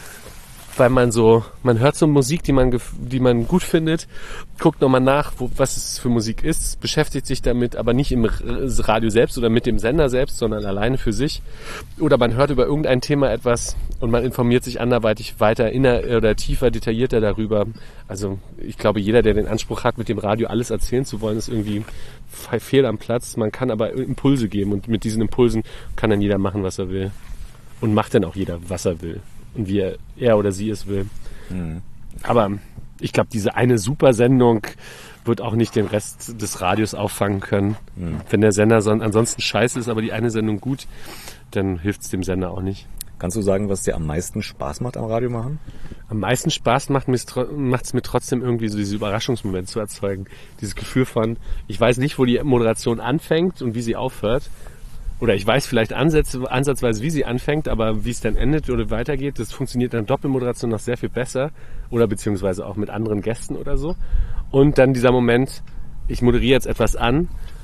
Weil man so, man hört so Musik, die man, die man gut findet, guckt nochmal nach, wo, was es für Musik ist, beschäftigt sich damit, aber nicht im Radio selbst oder mit dem Sender selbst, sondern alleine für sich. Oder man hört über irgendein Thema etwas und man informiert sich anderweitig weiter, inner oder tiefer, detaillierter darüber. Also ich glaube, jeder, der den Anspruch hat, mit dem Radio alles erzählen zu wollen, ist irgendwie fehl am Platz. Man kann aber Impulse geben und mit diesen Impulsen kann dann jeder machen, was er will. Und macht dann auch jeder, was er will. Und wie er, er oder sie es will. Mhm. Aber ich glaube, diese eine Supersendung wird auch nicht den Rest des Radios auffangen können. Mhm. Wenn der Sender son- ansonsten scheiße ist, aber die eine Sendung gut, dann hilft es dem Sender auch nicht.
Kannst du sagen, was dir am meisten Spaß macht am Radio machen?
Am meisten Spaß macht es mir trotzdem irgendwie so diese Überraschungsmomente zu erzeugen. Dieses Gefühl von, ich weiß nicht, wo die Moderation anfängt und wie sie aufhört. Oder ich weiß vielleicht ansätze, ansatzweise, wie sie anfängt, aber wie es dann endet oder weitergeht, das funktioniert dann Doppelmoderation noch sehr viel besser. Oder beziehungsweise auch mit anderen Gästen oder so. Und dann dieser Moment, ich moderiere jetzt etwas an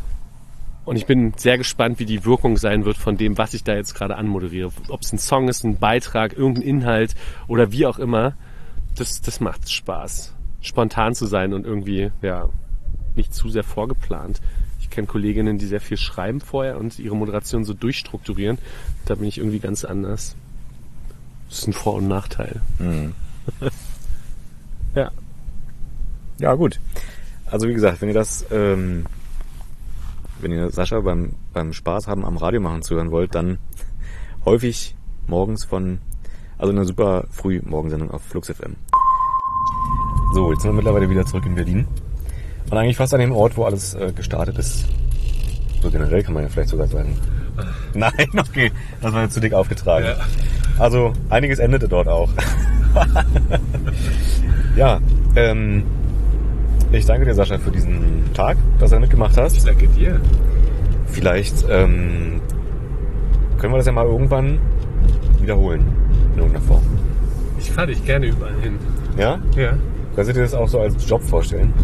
und ich bin sehr gespannt, wie die Wirkung sein wird von dem, was ich da jetzt gerade anmoderiere. Ob es ein Song ist, ein Beitrag, irgendein Inhalt oder wie auch immer. Das, das macht Spaß. Spontan zu sein und irgendwie, ja, nicht zu sehr vorgeplant. Ich kenne Kolleginnen, die sehr viel schreiben vorher und ihre Moderation so durchstrukturieren. Da bin ich irgendwie ganz anders. Das ist ein Vor- und Nachteil. Mhm. Ja.
Ja, gut. Also wie gesagt, wenn ihr das, ähm, wenn ihr Sascha beim, beim Spaß haben am Radio machen zuhören wollt, dann häufig morgens von, also eine super Frühmorgensendung auf Flux F M. So, jetzt sind wir mittlerweile wieder zurück in Berlin. Und eigentlich fast an dem Ort, wo alles äh, gestartet ist. So generell kann man ja vielleicht sogar sagen. Nein, okay, das war jetzt zu dick aufgetragen. Ja. Also einiges endete dort auch. Ja, ähm, ich danke dir, Sascha, für diesen Tag, dass du mitgemacht hast.
Ich danke dir.
Vielleicht ähm, können wir das ja mal irgendwann wiederholen, in irgendeiner Form.
Ich fahre dich gerne überall hin.
Ja?
Ja.
Kannst du dir das auch so als Job vorstellen?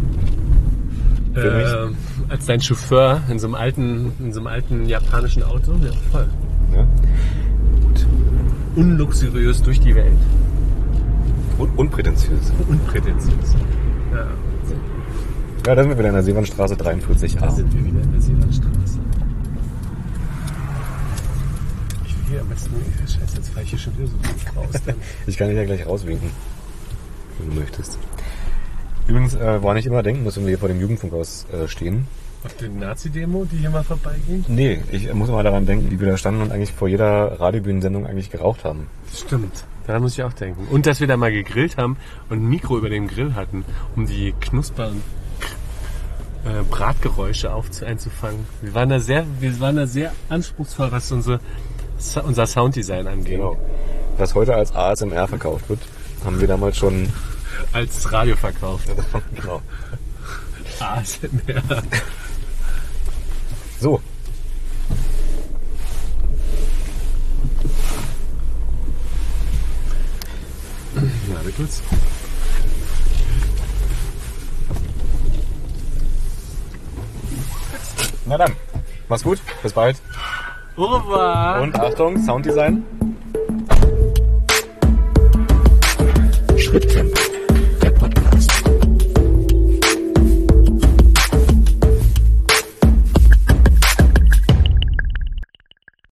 Äh, als dein Chauffeur in so einem alten, in so einem alten japanischen Auto? Ja, voll.
Ja. Gut.
Unluxuriös durch die Welt.
Un- unprätentiös.
Unprätentiös. Ja.
Ja, da sind wir wieder in der Seewandstraße dreiundvierzig A.
Da sind wir wieder in der Seewandstraße. Ich will hier am besten... Scheiße, jetzt fahre ich hier schon wieder so gut raus.
Ich kann dich ja gleich rauswinken, wenn du möchtest. Übrigens, äh, woran ich immer denken muss, wenn wir hier vor dem Jugendfunkhaus äh, stehen.
Auf die Nazi-Demo, die hier mal vorbeiging?
Nee, ich muss immer daran denken, wie wir da standen und eigentlich vor jeder Radiobühnensendung eigentlich geraucht haben.
Stimmt, daran muss ich auch denken. Und dass wir da mal gegrillt haben und ein Mikro über dem Grill hatten, um die Knusper- und äh, Bratgeräusche aufzu- einzufangen. Wir waren da sehr, wir waren da sehr anspruchsvoll, was unsere, unser Sounddesign angeht.
Genau. Was heute als A S M R verkauft wird, haben wir damals schon
als Radio verkauft.
Genau.
A S M R.
So.
Warte kurz.
Na dann, mach's gut, bis bald.
Au revoir.
Und Achtung, Sounddesign.
Schritttempo.